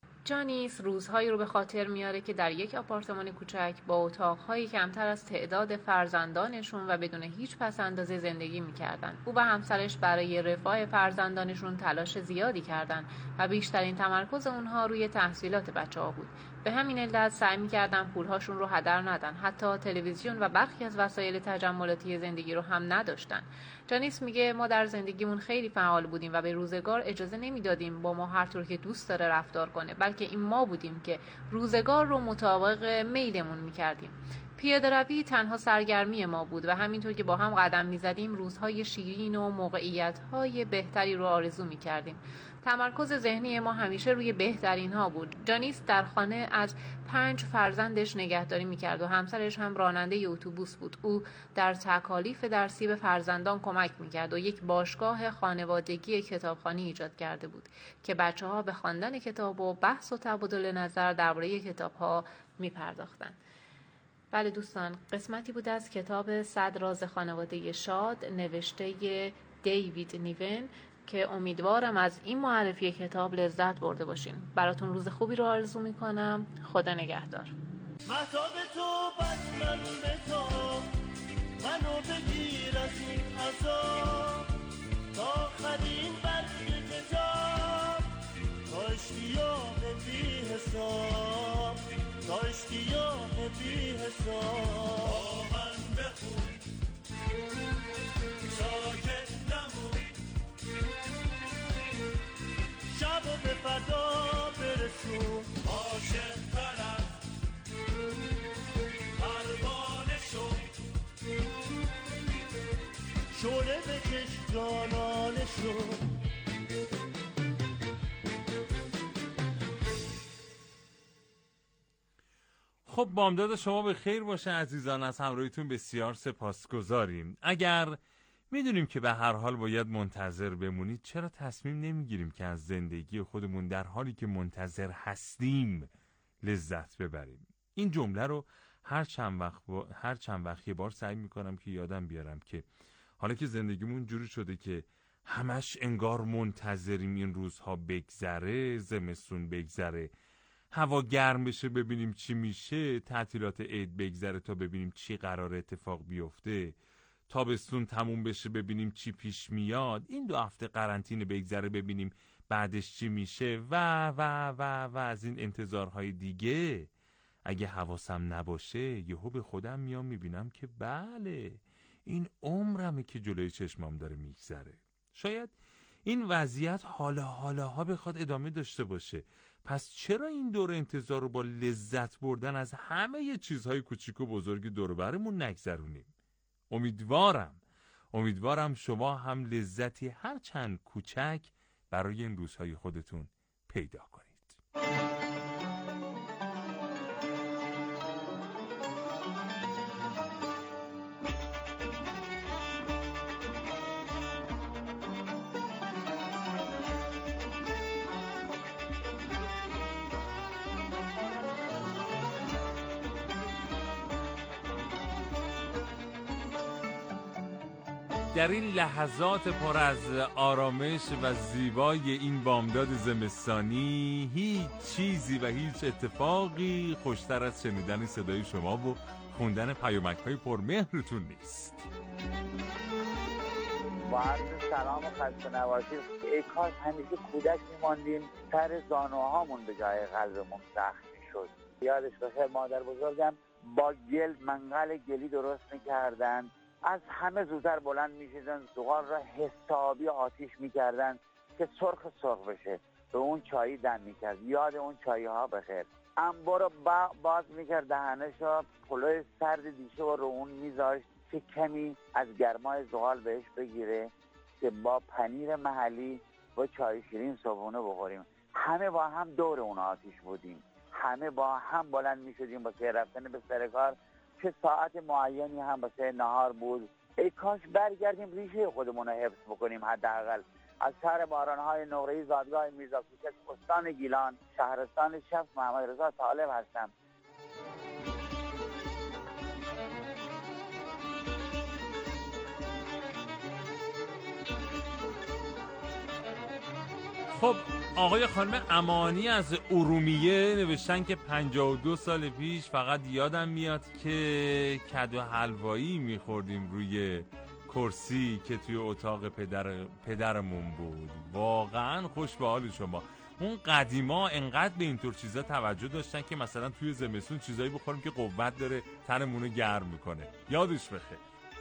جانیس روزهایی رو به خاطر میاره که در یک آپارتمان کوچک با اتاق‌هایی کمتر از تعداد فرزندانشون و بدون هیچ پس‌اندازی زندگی می‌کردن. او و همسرش برای رفاه فرزندانشون تلاش زیادی کردن و بیشترین تمرکز اونها روی تحصیلات بچه‌ها بود. به همین علت سعی می‌کردن پولهاشون رو هدر ندن. حتی تلویزیون و برخی از وسایل تجملاتی زندگی رو هم نداشتن. جانیس میگه ما در زندگیمون خیلی فعال بودیم و به روزگار اجازه نمیدادیم با ما هر طور که دوست داره رفتار کنه، بلکه این ما بودیم که روزگار رو مطابق میلمون میکردیم. پیاده روی تنها سرگرمی ما بود و همینطور که با هم قدم میزدیم روزهای شیرین و موقعیت‌های بهتری رو آرزو میکردیم. تمرکز ذهنی ما همیشه روی بهترین ها بود. جانیس در خانه از 5 فرزندش نگهداری میکرد و همسرش هم راننده اتوبوس بود. او در تکالیف درسی به فرزندان کمک میکرد و یک باشگاه خانوادگی کتابخوانی ایجاد کرده بود که بچه‌ها به خواندن کتاب و بحث و تبادل نظر درباره کتاب‌ها میپرداختند. بله دوستان، قسمتی بود از کتاب 100 راز خانواده شاد نوشته دیوید نیون که امیدوارم از این معرفی کتاب لذت برده باشین. براتون روز خوبی رو آرزو میکنم. خدا نگهدار.
مهتاب تو بس من به تو منو بگیر از این عذاب تا آخرین برگ کتاب تا اشتیاق بی حساب تا اشتیاق بی حساب با من بخون ساکت نمون شب و به فردا برسون عاشق طرف پروانه شو شعله بکش جانانه شو.
خب بامداد شما به خیر باشه عزیزان، از همراهیتون بسیار سپاسگزاریم. اگر میدونیم که به هر حال باید منتظر بمونید، چرا تصمیم نمیگیریم که از زندگی خودمون در حالی که منتظر هستیم لذت ببریم؟ این جمله رو هر چند وقت یه بار سعی میکنم که یادم بیارم که حالا که زندگیمون جوری شده که همش انگار منتظریم این روزها بگذره، زمستون بگذره، هوا گرم بشه ببینیم چی میشه، تعطیلات عید بگذره تا ببینیم چی قرار اتفاق بیفته، تابستون تموم بشه ببینیم چی پیش میاد، این 2 هفته قرنطینه بگذره ببینیم بعدش چی میشه و از این انتظارهای دیگه. اگه حواسم نباشه یهو به خودم میام میبینم که بله این عمرمه که جلوی چشمام داره میگذره. شاید این وضعیت حالاها بخواد ادامه داشته باشه. پس چرا این دور انتظار رو با لذت بردن از همه چیزهای کوچیک و بزرگ دور برمون نگذرونیم؟ امیدوارم شما هم لذتی هر چند کوچک برای این روزهای خودتون پیدا کنید. در این لحظات پر از آرامش و زیبای این بامداد زمستانی هیچ چیزی و هیچ اتفاقی خوشتر از شنیدن صدای شما و خوندن پیامک‌های پرمهرتون نیست.
با عرض سلام و خسته نباشید. ای کاش همیشه کودک میماندیم، سر زانوهامون به جای قلبمون سخت میشد. یادش بخیر مادر بزرگم با گل منقل گلی درست میکردن، از همه زودتر بلند میشیدن، زغال را حسابی آتیش میکردن که سرخ بشه، به اون چایی دم میکرد. یاد اون چایی ها بخیر. انبار رو باز میکرد، دهنشو پلوی سرد دیشه و رو اون میذاشت که کمی از گرمای زغال بهش بگیره که با پنیر محلی و چای شیرین صبحونه بخوریم. همه با هم دور اون آتیش بودیم، همه با هم بلند میشدیم واسه رفتن به سر کار، چه ساعت معینی هم واسه نهار بود. ای کاش برگردیم ریشه خودمون رو حفظ بکنیم. حداقل از شهر بارانهای نقره‌ای زادگاه میرزا کوچک استان گیلان شهرستان شفت محمد رضا طالب هستم.
خب آقای خانم امانی از ارومیه نوشتن که 52 سال پیش فقط یادم میاد که کدو حلوایی میخوردیم روی کرسی که توی اتاق پدرمون بود. واقعا خوش به حال شما. اون قدیما انقدر به اینطور چیزا توجه داشتن که مثلا توی زمستون چیزایی بخوریم که قوت داره تنمونو گرم میکنه. یادش بخیر.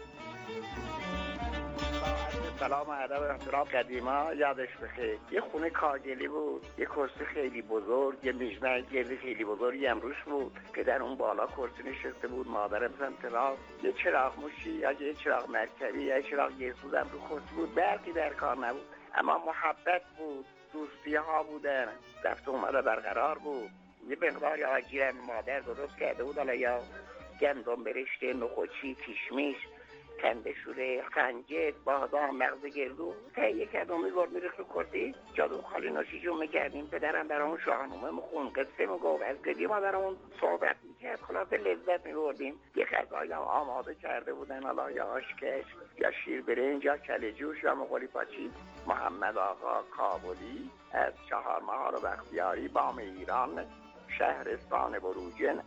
سلام و ادب و احترام. قدیما یادش بخیر یه خونه کاگلی بود، یه کرسی خیلی بزرگ، یه میزبان گلی خیلی بزرگی هم روش بود. پدر اون بالا کرسی نشسته بود، مادرم سمت راست، یه چراغ موشی یا یه چراغ مرکبی یا چراغ گیسوز هم رو کرسی بود. برقی در کار نبود، اما محبت بود، دوستی ها بودن، رفت و اومده برقرار بود. یه مقداری آجیرم مادر درست کرده بود، حالا یا گندم برشته، نخوچی، کشمیش، کنده شوره، خنجر، بادام، مغز گردو، تهیه کرد و میبرد میریخت رو کرسی. جادو خالی نوشی جون میکردیم. پدرم برامون شاهنامه میخون، قصه میگفت، از قدیما برامون صحبت میکرد. خلاصه لذت میبردیم. یه غذایی هم آماده کرده بودن، حالا یا آشکش یا شیر برنج یا کله جوش یا مغولی پاچی. محمد آقا کابلی از چهارمحال و بختیاری، بام ایران، شهرستان بروجن.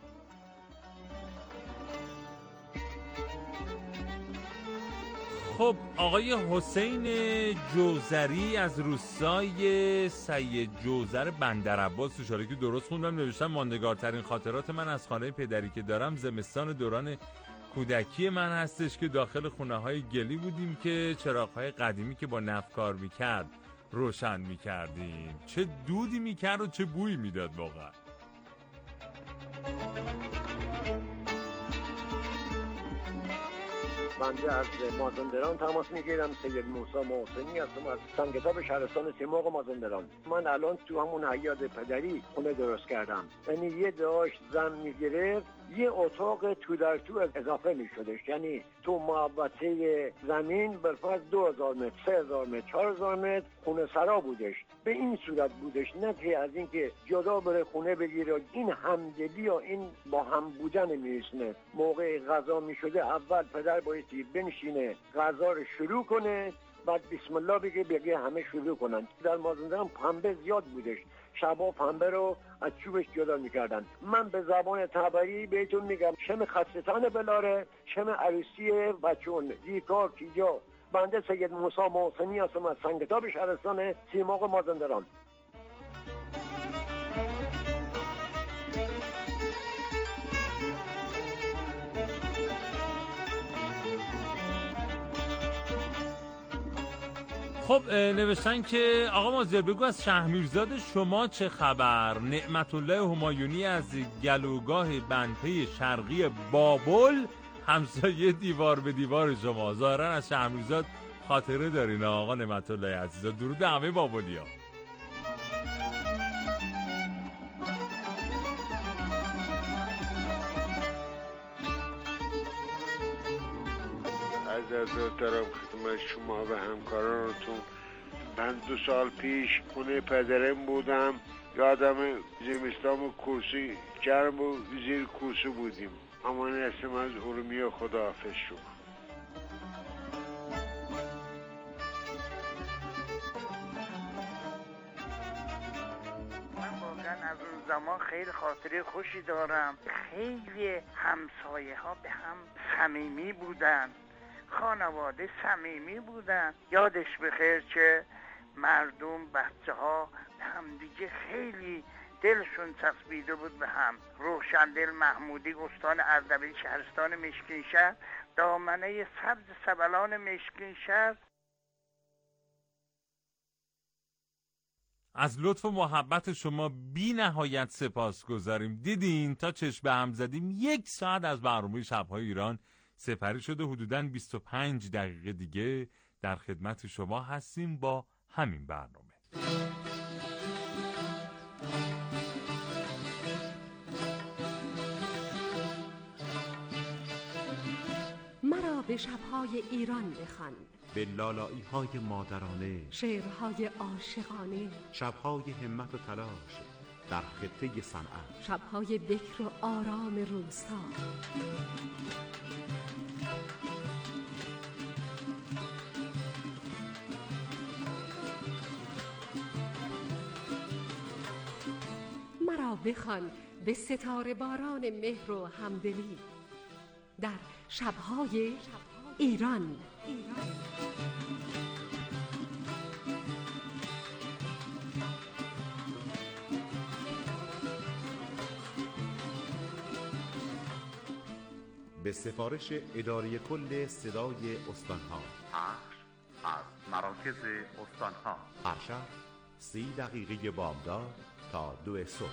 خب آقای حسین جوزری از روستای سید جوزر بندرعباس، اشاره که درست خوندم، نوشتم ماندگارترین خاطرات من از خانه پدری که دارم زمستان دوران کودکی من هستش که داخل خونه های گلی بودیم که چراغ های قدیمی که با نفت کار میکرد روشن میکردیم. چه دودی میکرد و چه بویی میداد واقعا.
بنده از مازندران تماس میگیرم. سید موسی محسنی هستم از سنگتاب شهرستان سیمرغ مازندران. من الان تو همون حیاط پدری خونه درست کردم، یعنی یه داشت زن میگرفت، یه اتاق تو در تو اضافه میشدش، یعنی تو محوطه زمین بالفرض 2000 متر، 3000 متر، 4000 متر خونه سرا بودش. به این صورت بودش، نه که از اینکه جدا بره خونه بگیره. این همدلی و این با هم بودن میرسونه. موقع غذا میشده اول پدر بایستی بنشینه غذا رو شروع کنه، بعد بسم الله بگه همه شروع کنن. در مازندران پنبه زیاد بودش، شبا پنبه رو از چوبش جدا میکردن. من به زبان تبری بهتون میگم شم خستتان بلاره، شم عروسی بچون دیکار کیجا. بنده سید موسی محسنی هستم از سنگتاب شهرستان سیمرغ مازندران.
خب نوشتن که آقا مازیار بگو از شهرمیرزاد شما چه خبر؟ نعمت الله همایونی از گلوگاه بنپه شرقی بابل همسایه دیوار به دیوار شما. ظاهرا از شهرمیرزاد خاطره دارین آقا نعمت الله عزیزا. درود به همه بابلیا.
از دارم خدمت شما و همکارانتون. من 2 سال پیش خونه پدرم بودم، یادم زمستان کرسی گرم و زیر کرسی بودیم. امان اسم از ارومیه، خداحافظ شما.
من واقعا از اون زمان خیلی خاطره خوشی دارم. خیلی همسایه ها به هم صمیمی بودن، خانواده صمیمی بودن. یادش بخیر که مردم، بچه ها به همدیگه خیلی دلشون چسبیده بود به هم. روشندل محمودی، استان اردبیل، شهرستان مشکینشهر، دامنه سبز سبلان مشکینشهر.
از لطف و محبت شما بی نهایت سپاس گذاریم. دیدین تا چشم به هم زدیم 1 ساعت از برنامه شب‌های ایران سپری شده. حدوداً 25 دقیقه دیگه در خدمت شما هستیم با همین برنامه.
مرا به شب‌های ایران بخوان،
به لالایی‌های مادرانه،
شعرهای عاشقانه،
شب‌های همت و تلاش در خطه صنعت،
شب‌های بکر و آرام روستا. مرا بخوان به ستاره باران مهر و همدلی در شب‌های ایران.
به سفارش اداره کل صدای استانها،
پخش از مراکز استانها،
هر شب 30 دقیقه بامداد تا 2 صبح.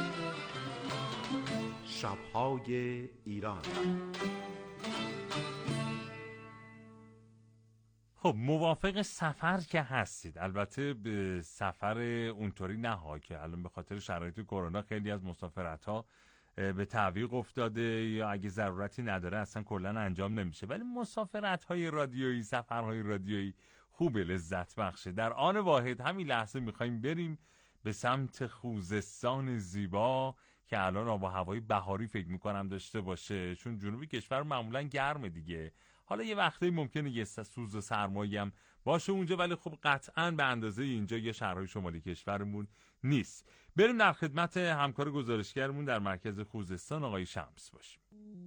شب‌های ایران.
خب موافق سفر که هستید، البته به سفر اونطوری نه ها که الان به خاطر شرایط کرونا خیلی از مسافرت‌ها به تعویق افتاده یا اگه ضرورتی نداره اصلا کلا انجام نمیشه، ولی مسافرت‌های رادیویی، سفرهای رادیویی خوب، لذت بخشه. در آن واحد همین لحظه می‌خوایم بریم به سمت خوزستان زیبا که الان آب و هوای بهاری فکر می‌کنم داشته باشه، چون جنوبی کشور معمولا گرمه دیگه. حالا یه وقتی ممکنه یه سوز و سرمایی هم باشه اونجا، ولی خب قطعاً به اندازه اینجا یه شهرهای شمالی کشورمون نیست. بریم در خدمت همکار گزارشگرمون در مرکز خوزستان آقای شمس باشیم.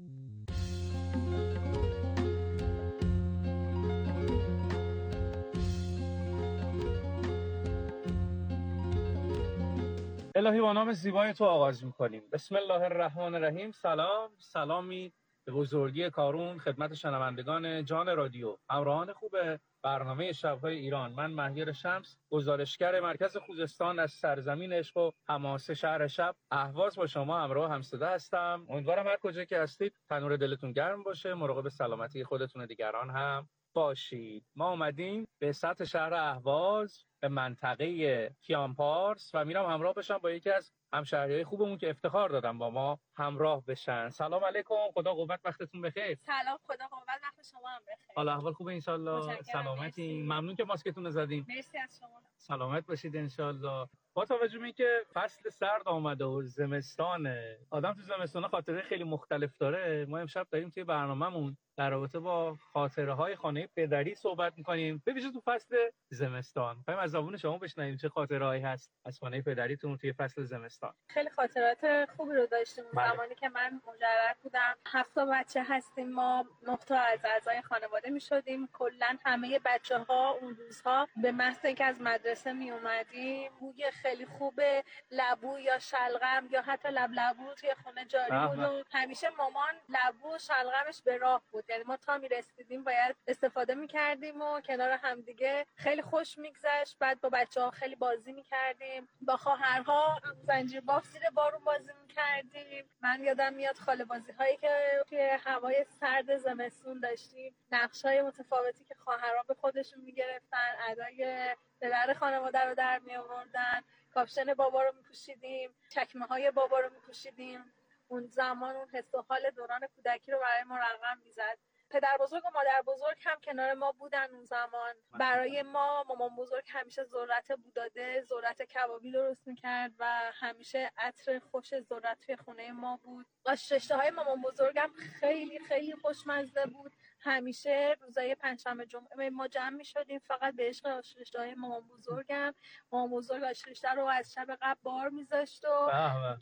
الهی با نام زیبای تو آغاز میکنیم. بسم الله الرحمن الرحیم. سلامی به بزرگی کارون خدمت شنوندگان جان رادیو، همراهان خوب برنامه شب‌های ایران. من مهیار شمس، گزارشگر مرکز خوزستان از سرزمین عشق و حماسه شهر شب اهواز با شما همراه همصدا هستم. امیدوارم هر کجا که هستید تنور دلتون گرم باشه، مراقب سلامتی خودتون و دیگران هم باشید. ما اومدیم به سطح شهر اهواز، به منطقه کیانپارس و میرم همراه بشم با یکی از همشهریای خوبمون که افتخار دادم با ما همراه بشن. سلام علیکم، خدا قوت، وقتتون بخیر.
سلام، خدا قوت، وقت شما هم بخیر.
حالا احوال خوبه ان شاء الله؟ سلامتی؟ ممنون که ماسکتون رو زدین.
مرسی از شما.
سلامت باشید ان شاء الله. با توجه به اینکه فصل سرد آمده و زمستانه، آدم تو زمستان خاطره خیلی مختلف داره. ما امشب داریم توی برنامه‌مون در رابطه با خاطره‌های خانه پدری صحبت می‌کنیم، به ویژه تو فصل زمستان. می‌خوایم از زبون شما بشنویم چه خاطرهایی هست از خانه پدریتون توی فصل زمستان.
خیلی خاطرات خوبی رو داشتیم زمانی که من مجرد بودم. 7 بچه هستیم ما، 9 از اعضای خانواده می‌شدیم. کلاً همه بچه‌ها اون روزها به محض اینکه از مدرسه مدرسه می اومدیم بوی خیلی خوب لبو یا شلغم یا حتی لبو توی خونه جاری بود و همیشه مامان لبو و شلغمش به راه بود. یعنی ما تا میرسیدیم باید استفاده میکردیم و کنار همدیگه خیلی خوش میگذشت. بعد با بچه‌ها خیلی بازی میکردیم، با خواهرها زنجیر باف زیر بارون بازی میکردیم. من یادم میاد خاله بازی هایی که توی هوای سرد زمستون داشتیم، نقشای متفاوتی که خواهرها به خودشون میگرفتن، ادای پدر خانواده رو در می آوردن، کاپشن بابا رو میپوشیدیم، چکمه های بابا رو میپوشیدیم. اون زمان اون حس و حال دوران کودکی رو برای ما رقم میزد. پدر بزرگ و مادر بزرگ هم کنار ما بودن اون زمان. برای ما مامان بزرگ همیشه ذرت بوداده، ذرت کبابی درست میکرد و همیشه عطر خوش ذرت توی خونه ما بود. آش رشته مامان بزرگم خیلی خیلی خوشمزه بود. همیشه روزای پنجشنبه جمعه ما جمع می‌شدیم فقط به عشق آش رشته مامان بزرگم. مامان بزرگ آش رشته رو از شب قبل بار می‌ذاشت و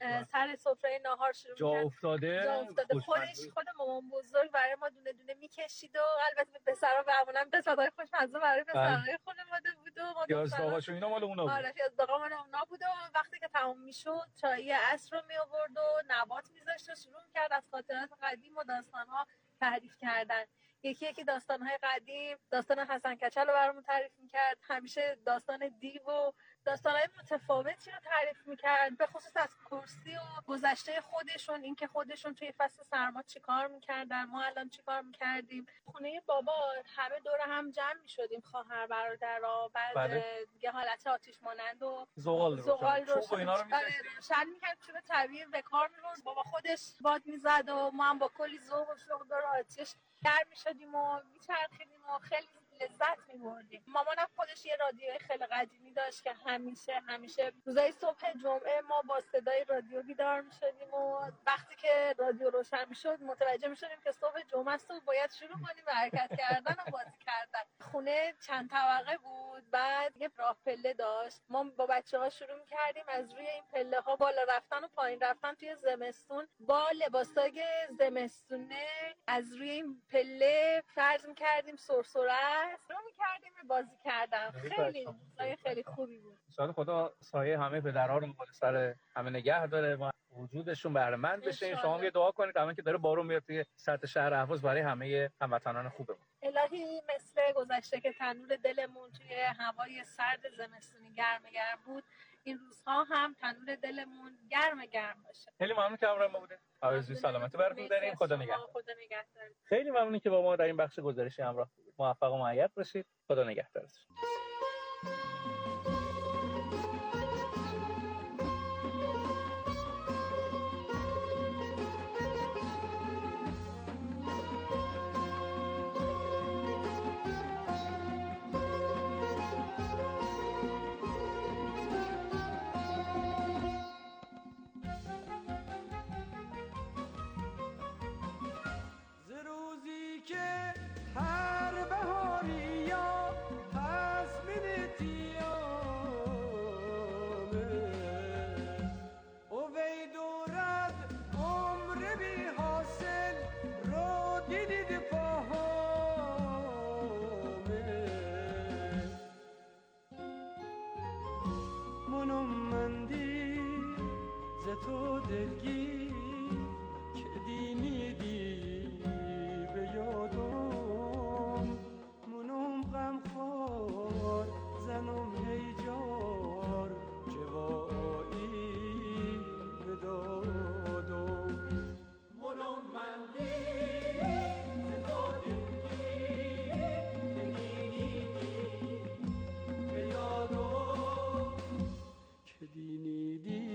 سر سفره ناهار شروع می‌کرد.
جا افتاده
خود مامان بزرگ برای ما دونه دونه می‌کشید و البته پسرا معمولاً بساطای خوشمزه برای پسرای خانواده بود و ما
یازداغاشو اینا مال اونا بود.
آره یازداغا مال اونا بود و وقتی که تموم می‌شد چای عصر رو می‌آورد و نبات می‌ذاشت و شروع می‌کرد از خاطرات قدیم و داستان‌ها تعریف کردن. یکی داستان‌های قدیم، داستان حسن کچل رو برامون تعریف می‌کرد. همیشه داستان دیو و داستان‌های متفاوتی رو تعریف می‌کرد، به خصوص از کرسی و گذشته خودشون، اینکه خودشون توی فصل سرما چیکار می‌کردن، ما الان چیکار می‌کردیم. خونه بابا همه دور هم جمع می‌شدیم، خواهر برادرها، بعد دیگه حالت آتش مانند و زغال رو روشن می‌کرد، چوب طبیعی به کار می‌برد. بابا خودش باد می‌زد و ما هم با کلی ذوق و شوق دور آتش گرم می‌شدیم و می‌چرخیدیم و خیلی لذت می‌بردیم. مامانم خودش یه رادیوی خیلی قدیمی داشت که همیشه روزای صبح جمعه ما با صدای رادیو بیدار می‌شدیم و وقتی که رادیو روشن می‌شد متوجه می‌شدیم که صبح جمعه است و باید شروع کنیم به حرکت کردن و بازی کردن. خونه چند طبقه بود، بعد یه راه پله داشت. ما با بچه‌ها شروع می‌کردیم از روی این پله‌ها بالا رفتن و پایین رفتن توی زمستون با لباسای زمستونه از روی این پله فرض می‌کردیم سرسره شروع می‌کردیم بازی کردن. خیلی خوبی بود.
ان خدا سایه همه پدرها رو بالا سر همه نگه داره و وجودشون بهره مند بشه. شما یه دعا کنید الان که داره بارون میاد توی سطح شهر اهواز برای همه هموطنان خوبمون.
الهی مثل گذشته که تنور دلمون توی هوای سرد زمستونی گرم بود، این روزها هم تنور دلمون گرم باشه.
خیلی ممنون که همراه ما بودید. آرزوی سلامتی براتون داریم. خدا نگهدار. خیلی ممنونی که با ما در این بخش گزارشی همراه بودید. موفق و مؤید باشید. خدا نگهدارتون.
تو دلگیر که دینیدی به یادم منم غمخوار زنم هیجار جوایی به دادم منم مندی تو دلگیر که دینیدی به یادم که دینیدی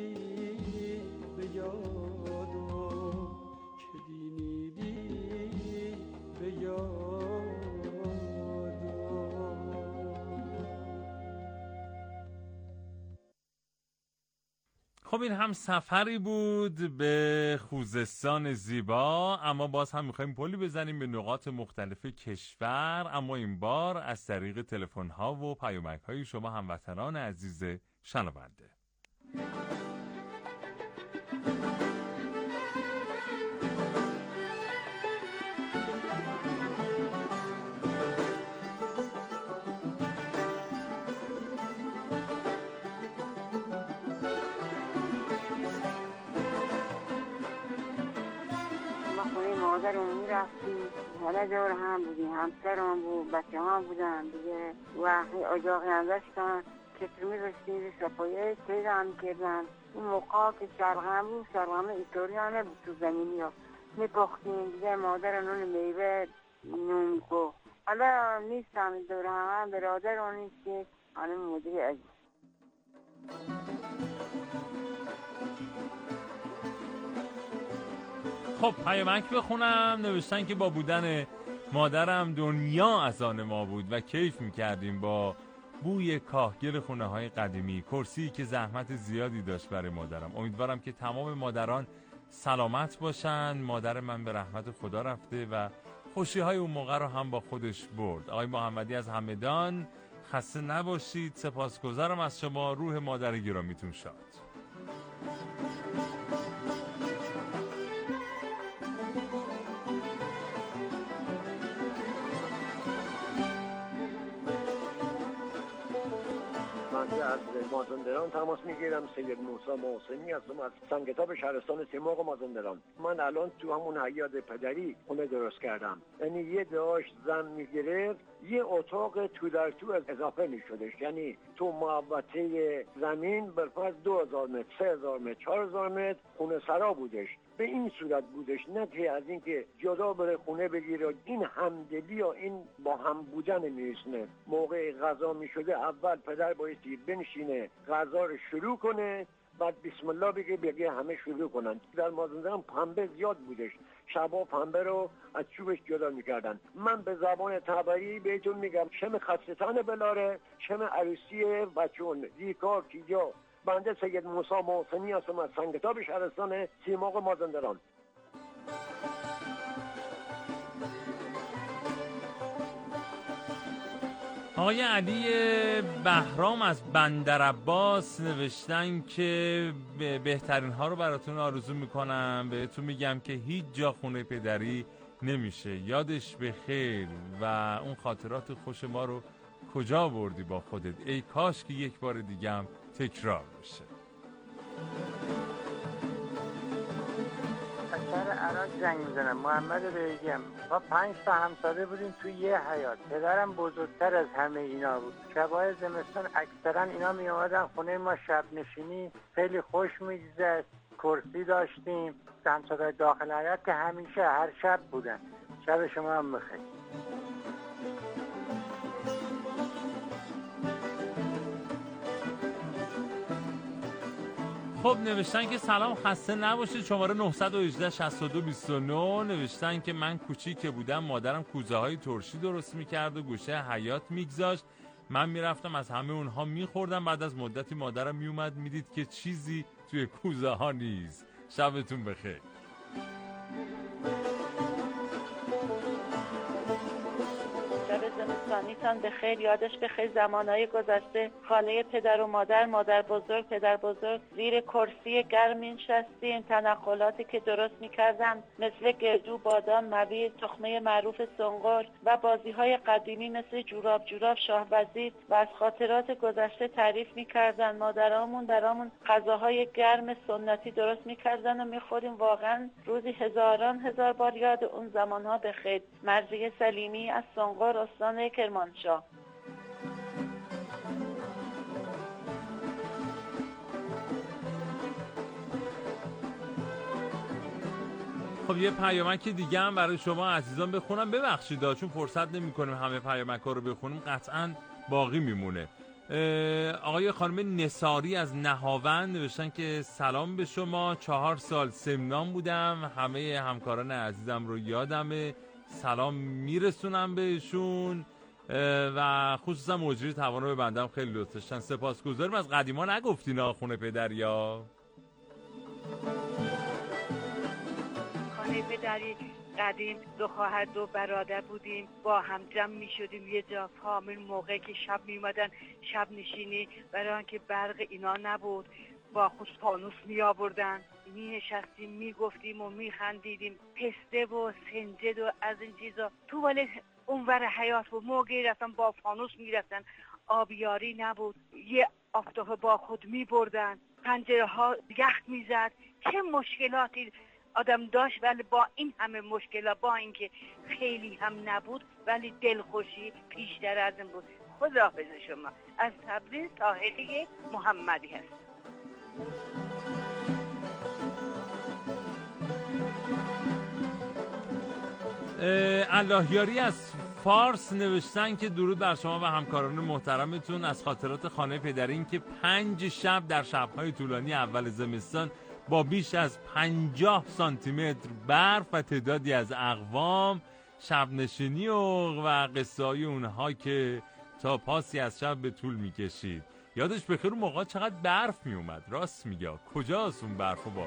خب این هم سفری بود به خوزستان زیبا، اما باز هم میخوایم پلی بزنیم به نقاط مختلف کشور، اما این بار از طریق تلفن ها و پیامک های شما هموطنان عزیز شنونده.
مادرمون میرفتیم، همه دور هم بودیم، همسرم بود، بچه هم بودن دیگه و اجاقی هم داشتن، کتر میرسیم صفایه تیز هم کردن. اون موقع که سرغم بود، سرغم اینطوری هم نبود تو زمینی ها میپختیم دیگه. مادر نون میوه نون میپخت. حالا نیستم دور هم برادر اون نیست که خانم مدیر عزیز.
خب پیامک بخونم. نوشتن که با بودن مادرم دنیا از آن ما بود و کیف میکردیم با بوی کاهگل خونه های قدیمی، کرسی که زحمت زیادی داشت برای مادرم. امیدوارم که تمام مادران سلامت باشن. مادر من به رحمت خدا رفته و خوشی های اون موقع رو هم با خودش برد. آقای محمدی از همدان، خسته نباشید. سپاسگزارم از شما. روح مادر گرامیتون شاد.
از مازندران تماس میگیرم. سید موسی محسنی هستم از سنگتاب شهرستان سیمرغ مازندران. من الان تو همون حیاط پدری خونه درست کردم. یعنی یه داشت زن میگرفت، یه اتاق تو در تو از اضافه میشدش. یعنی تو محوطه زمین برفرض 2000 متر، 3000 متر، 4000 متر خونه سرا بودش. به این صورت بودش، نه که از این که جدا بره خونه بگیره. این همدلی و این با هم بودن میرسونه. موقع غذا میشده اول پدر بایستی بنشینه غذا رو شروع کنه، بعد بسم الله بگه همه شروع کنن. در مازندران پنبه زیاد بودش، شبا پنبه رو از چوبش جدا میکردن. من به زبان تبری بهتون میگم شم خستتان بلاره، شم عروسی بچون دیکار کیجا. بنده سید موسی محسنی هستم از سنگتاب شهرستان سیمرغ مازندران.
آقای علی بهرام از بندرعباس نوشتن که بهترین ها رو براتون آرزو میکنم. بهتون میگم که هیچ جا خونه پدری نمیشه. یادش به خیر و اون خاطرات خوش ما رو کجا بردی با خودت. ای کاش که یک بار دیگه هم تکرار بشه.
اکثر عراق زنگ میزنم. محمد بیگم. ما 5 تا همسایه بودیم توی یه حیاط. پدرم بزرگتر از همه اینا بود. شبای زمستان اکثرا اینا می اومدن خونه ما شب نشینی. خیلی خوش میگذشت. کرسی داشتیم. همسایه داخل حیاط که همیشه هر شب بودن. شب شما هم بخیر.
خب نوشتن که سلام، خسته نباشید. شماره 918 62 29 نوشتن که من کوچیک که بودم مادرم کوزه های ترشی درست میکرد و گوشه حیاط میگذاشت. من میرفتم از همه اونها میخوردم. بعد از مدتی مادرم میومد میدید که چیزی توی کوزه ها نیست. شبتون بخیر.
زمستانیتان به خیر، یادش به خیر زمانهای گذشته. خانه پدر و مادر بزرگ، پدر بزرگ زیر کرسی گرم نشستیم. تنقلاتی که درست میکردن مثل گردو، بادام، مویر، تخمه معروف سنقر و بازیهای قدیمی مثل جوراب شاه وزیر و از خاطرات گذشته تعریف میکردن. مادرامون برامون غذاهای گرم سنتی درست میکردن و میخوریم. واقعا روزی هزار بار یاد اون زمانها به خیر. مرضیه سلیمی از سنقر، استان کرمانشاه.
خب یه پیامک دیگه هم برای شما عزیزان بخونم. ببخشید چون فرصت نمی کنیم همه پیامک ها رو بخونیم، قطعا باقی میمونه. آقای خانم نصاری از نهاوند نوشتن که سلام به شما. 4 سال سمنان بودم. همه همکاران عزیزم رو یادمه. سلام میرسونم بهشون و خصوصا مجری توانا به بندم خیلی لطف داشتن. سپاسگزاریم. از قدیما نگفتین خونه پدریا؟
خانه پدری قدیم 2 خواهر 2 برادر بودیم. با هم جمع می شدیم یه جا. فامیل موقع که شب می اومدن شب نشینی، برای آنکه برق اینا نبود با خود فانوس می آوردن. می نشستیم می گفتیم و می خندیدیم. پسته و سنجد و از این چیزا. تو ولی اونور حیات بود. موقعی رفتن با فانوس می رفتن. آبیاری نبود. یه آفتابه با خود می بردن. پنجره ها یخ می زد. چه مشکلاتی
آدم داشت، ولی با این همه مشکلات، با اینکه خیلی هم نبود ولی دلخوشی بیشتر از این بود. خداحافظ شما. از تبریز طاهره محمدی هست.
اللهیاری از فارس نوشتن که درود بر شما و همکاران محترمتون. از خاطرات خانه پدرین که 5 شب در شب‌های طولانی اول زمستان با بیش از 50 سانتی متر برف و تعدادی از اقوام شب نشینی و قصه های اونها که تا پاسی از شب به طول میکشید. یادش بخیر اون موقع چقدر برف میومد. راست میگه. کجاست اون برف و بارون؟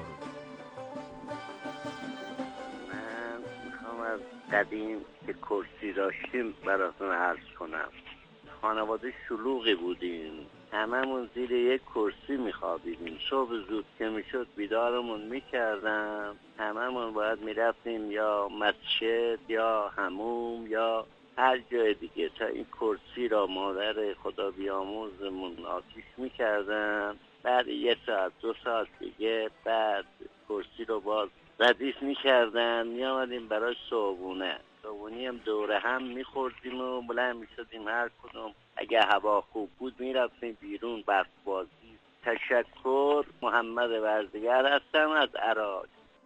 من میخوام از قدیم که کرسی داشتیم براتون عرض کنم. خانواده شلوغی بودیم، هممون زیر یک کرسی میخوابیدیم. صبح زود که میشد بیدارمون میکردن، هممون باید میرفتیم یا مسجد یا حموم یا هر جای دیگه تا این کرسی را مادر خدا بیاموزمون آتیش میکردن. بعد 1 ساعت 2 ساعت دیگه بعد کرسی رو باز ردیف میکردن، میامدیم برای صبحونه هم دوره هم میخوردیم و بلند میشدیم هر کدوم اگه هوا خوب بود میرفتیم بیرون برف بازی. تشکر. محمد ورزگر هستم از عراق.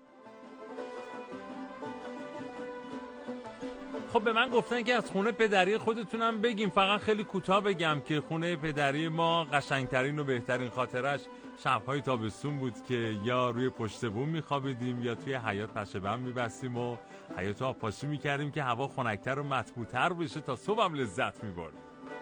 خب به من گفتن که از خونه پدری خودتونم بگیم. فقط خیلی کوتاه بگم که خونه پدری ما قشنگترین و بهترین خاطرش شب‌های تابستون بود که یا روی پشت بوم میخوابیدیم یا توی حیاط پشه بم میبستیم و حیاط آبپاشی میکردیم که هوا خنک‌تر و مطبوع‌تر بشه تا صبح هم لذت میبرد.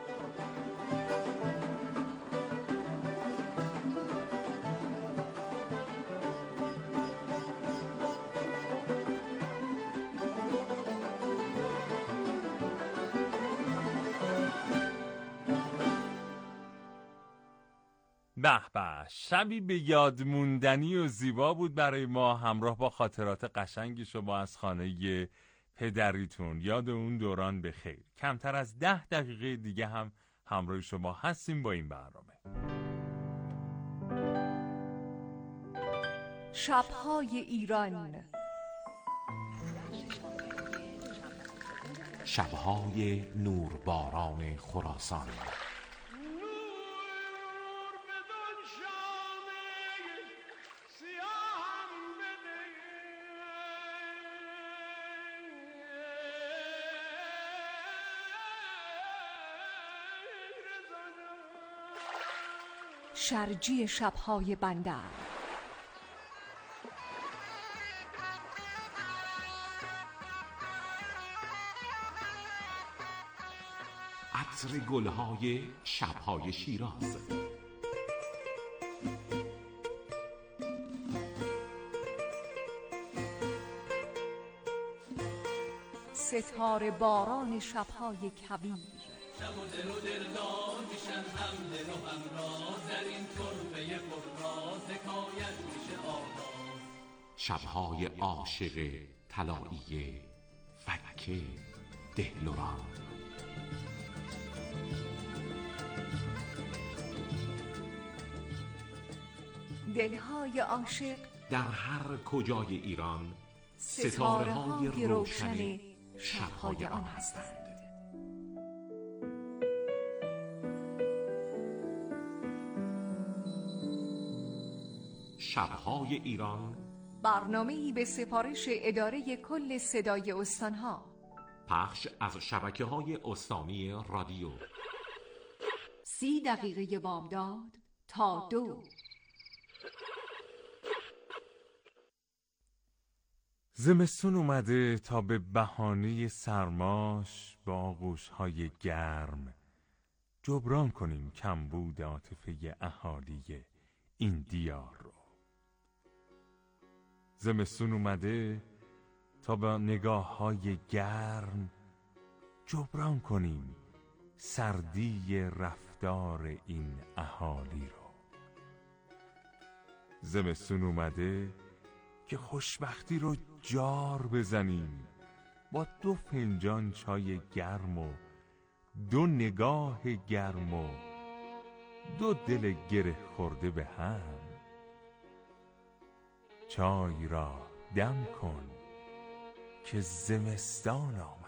به به، شبی به یاد موندنی و زیبا بود برای ما، همراه با خاطرات قشنگی شما از خانه پدریتون. یاد اون دوران به خیر. کمتر از 10 دقیقه دیگه هم همراه شما هستیم با این برنامه.
شب‌های ایران،
شب‌های نورباران خراسان.
شرجی شب‌های بندر،
عطر گل‌های شب‌های شیراز،
ستاره باران شب‌های کویر،
شب و دل و دلدار میشن هم دل و هم راز، در این طرفه پرراز حکایت میشه آغاز.
شب‌های عاشق طلایی فک دهلوران،
دلهای عاشق
در هر کجای ایران ستاره‌های روشن شب‌های آن هستند. شب‌های ایران،
برنامه‌ای به سفارش اداره کل صدای استان‌ها،
پخش از شبکه‌های استانی رادیو.
30 دقیقه بامداد تا 2.
زمستون اومده تا به بهانه سرماش با آغوش‌های گرم جبران کنیم کمبود عاطفه اهالی این دیار رو. زمستون اومده تا با نگاه‌های گرم جبران کنیم سردی رفتار این اهالی رو. زمستون اومده که خوشبختی رو جار بزنیم با 2 فنجان چای گرم و 2 نگاه گرم و 2 دل گره خورده به هم. چای را دم کن که زمستان آمد.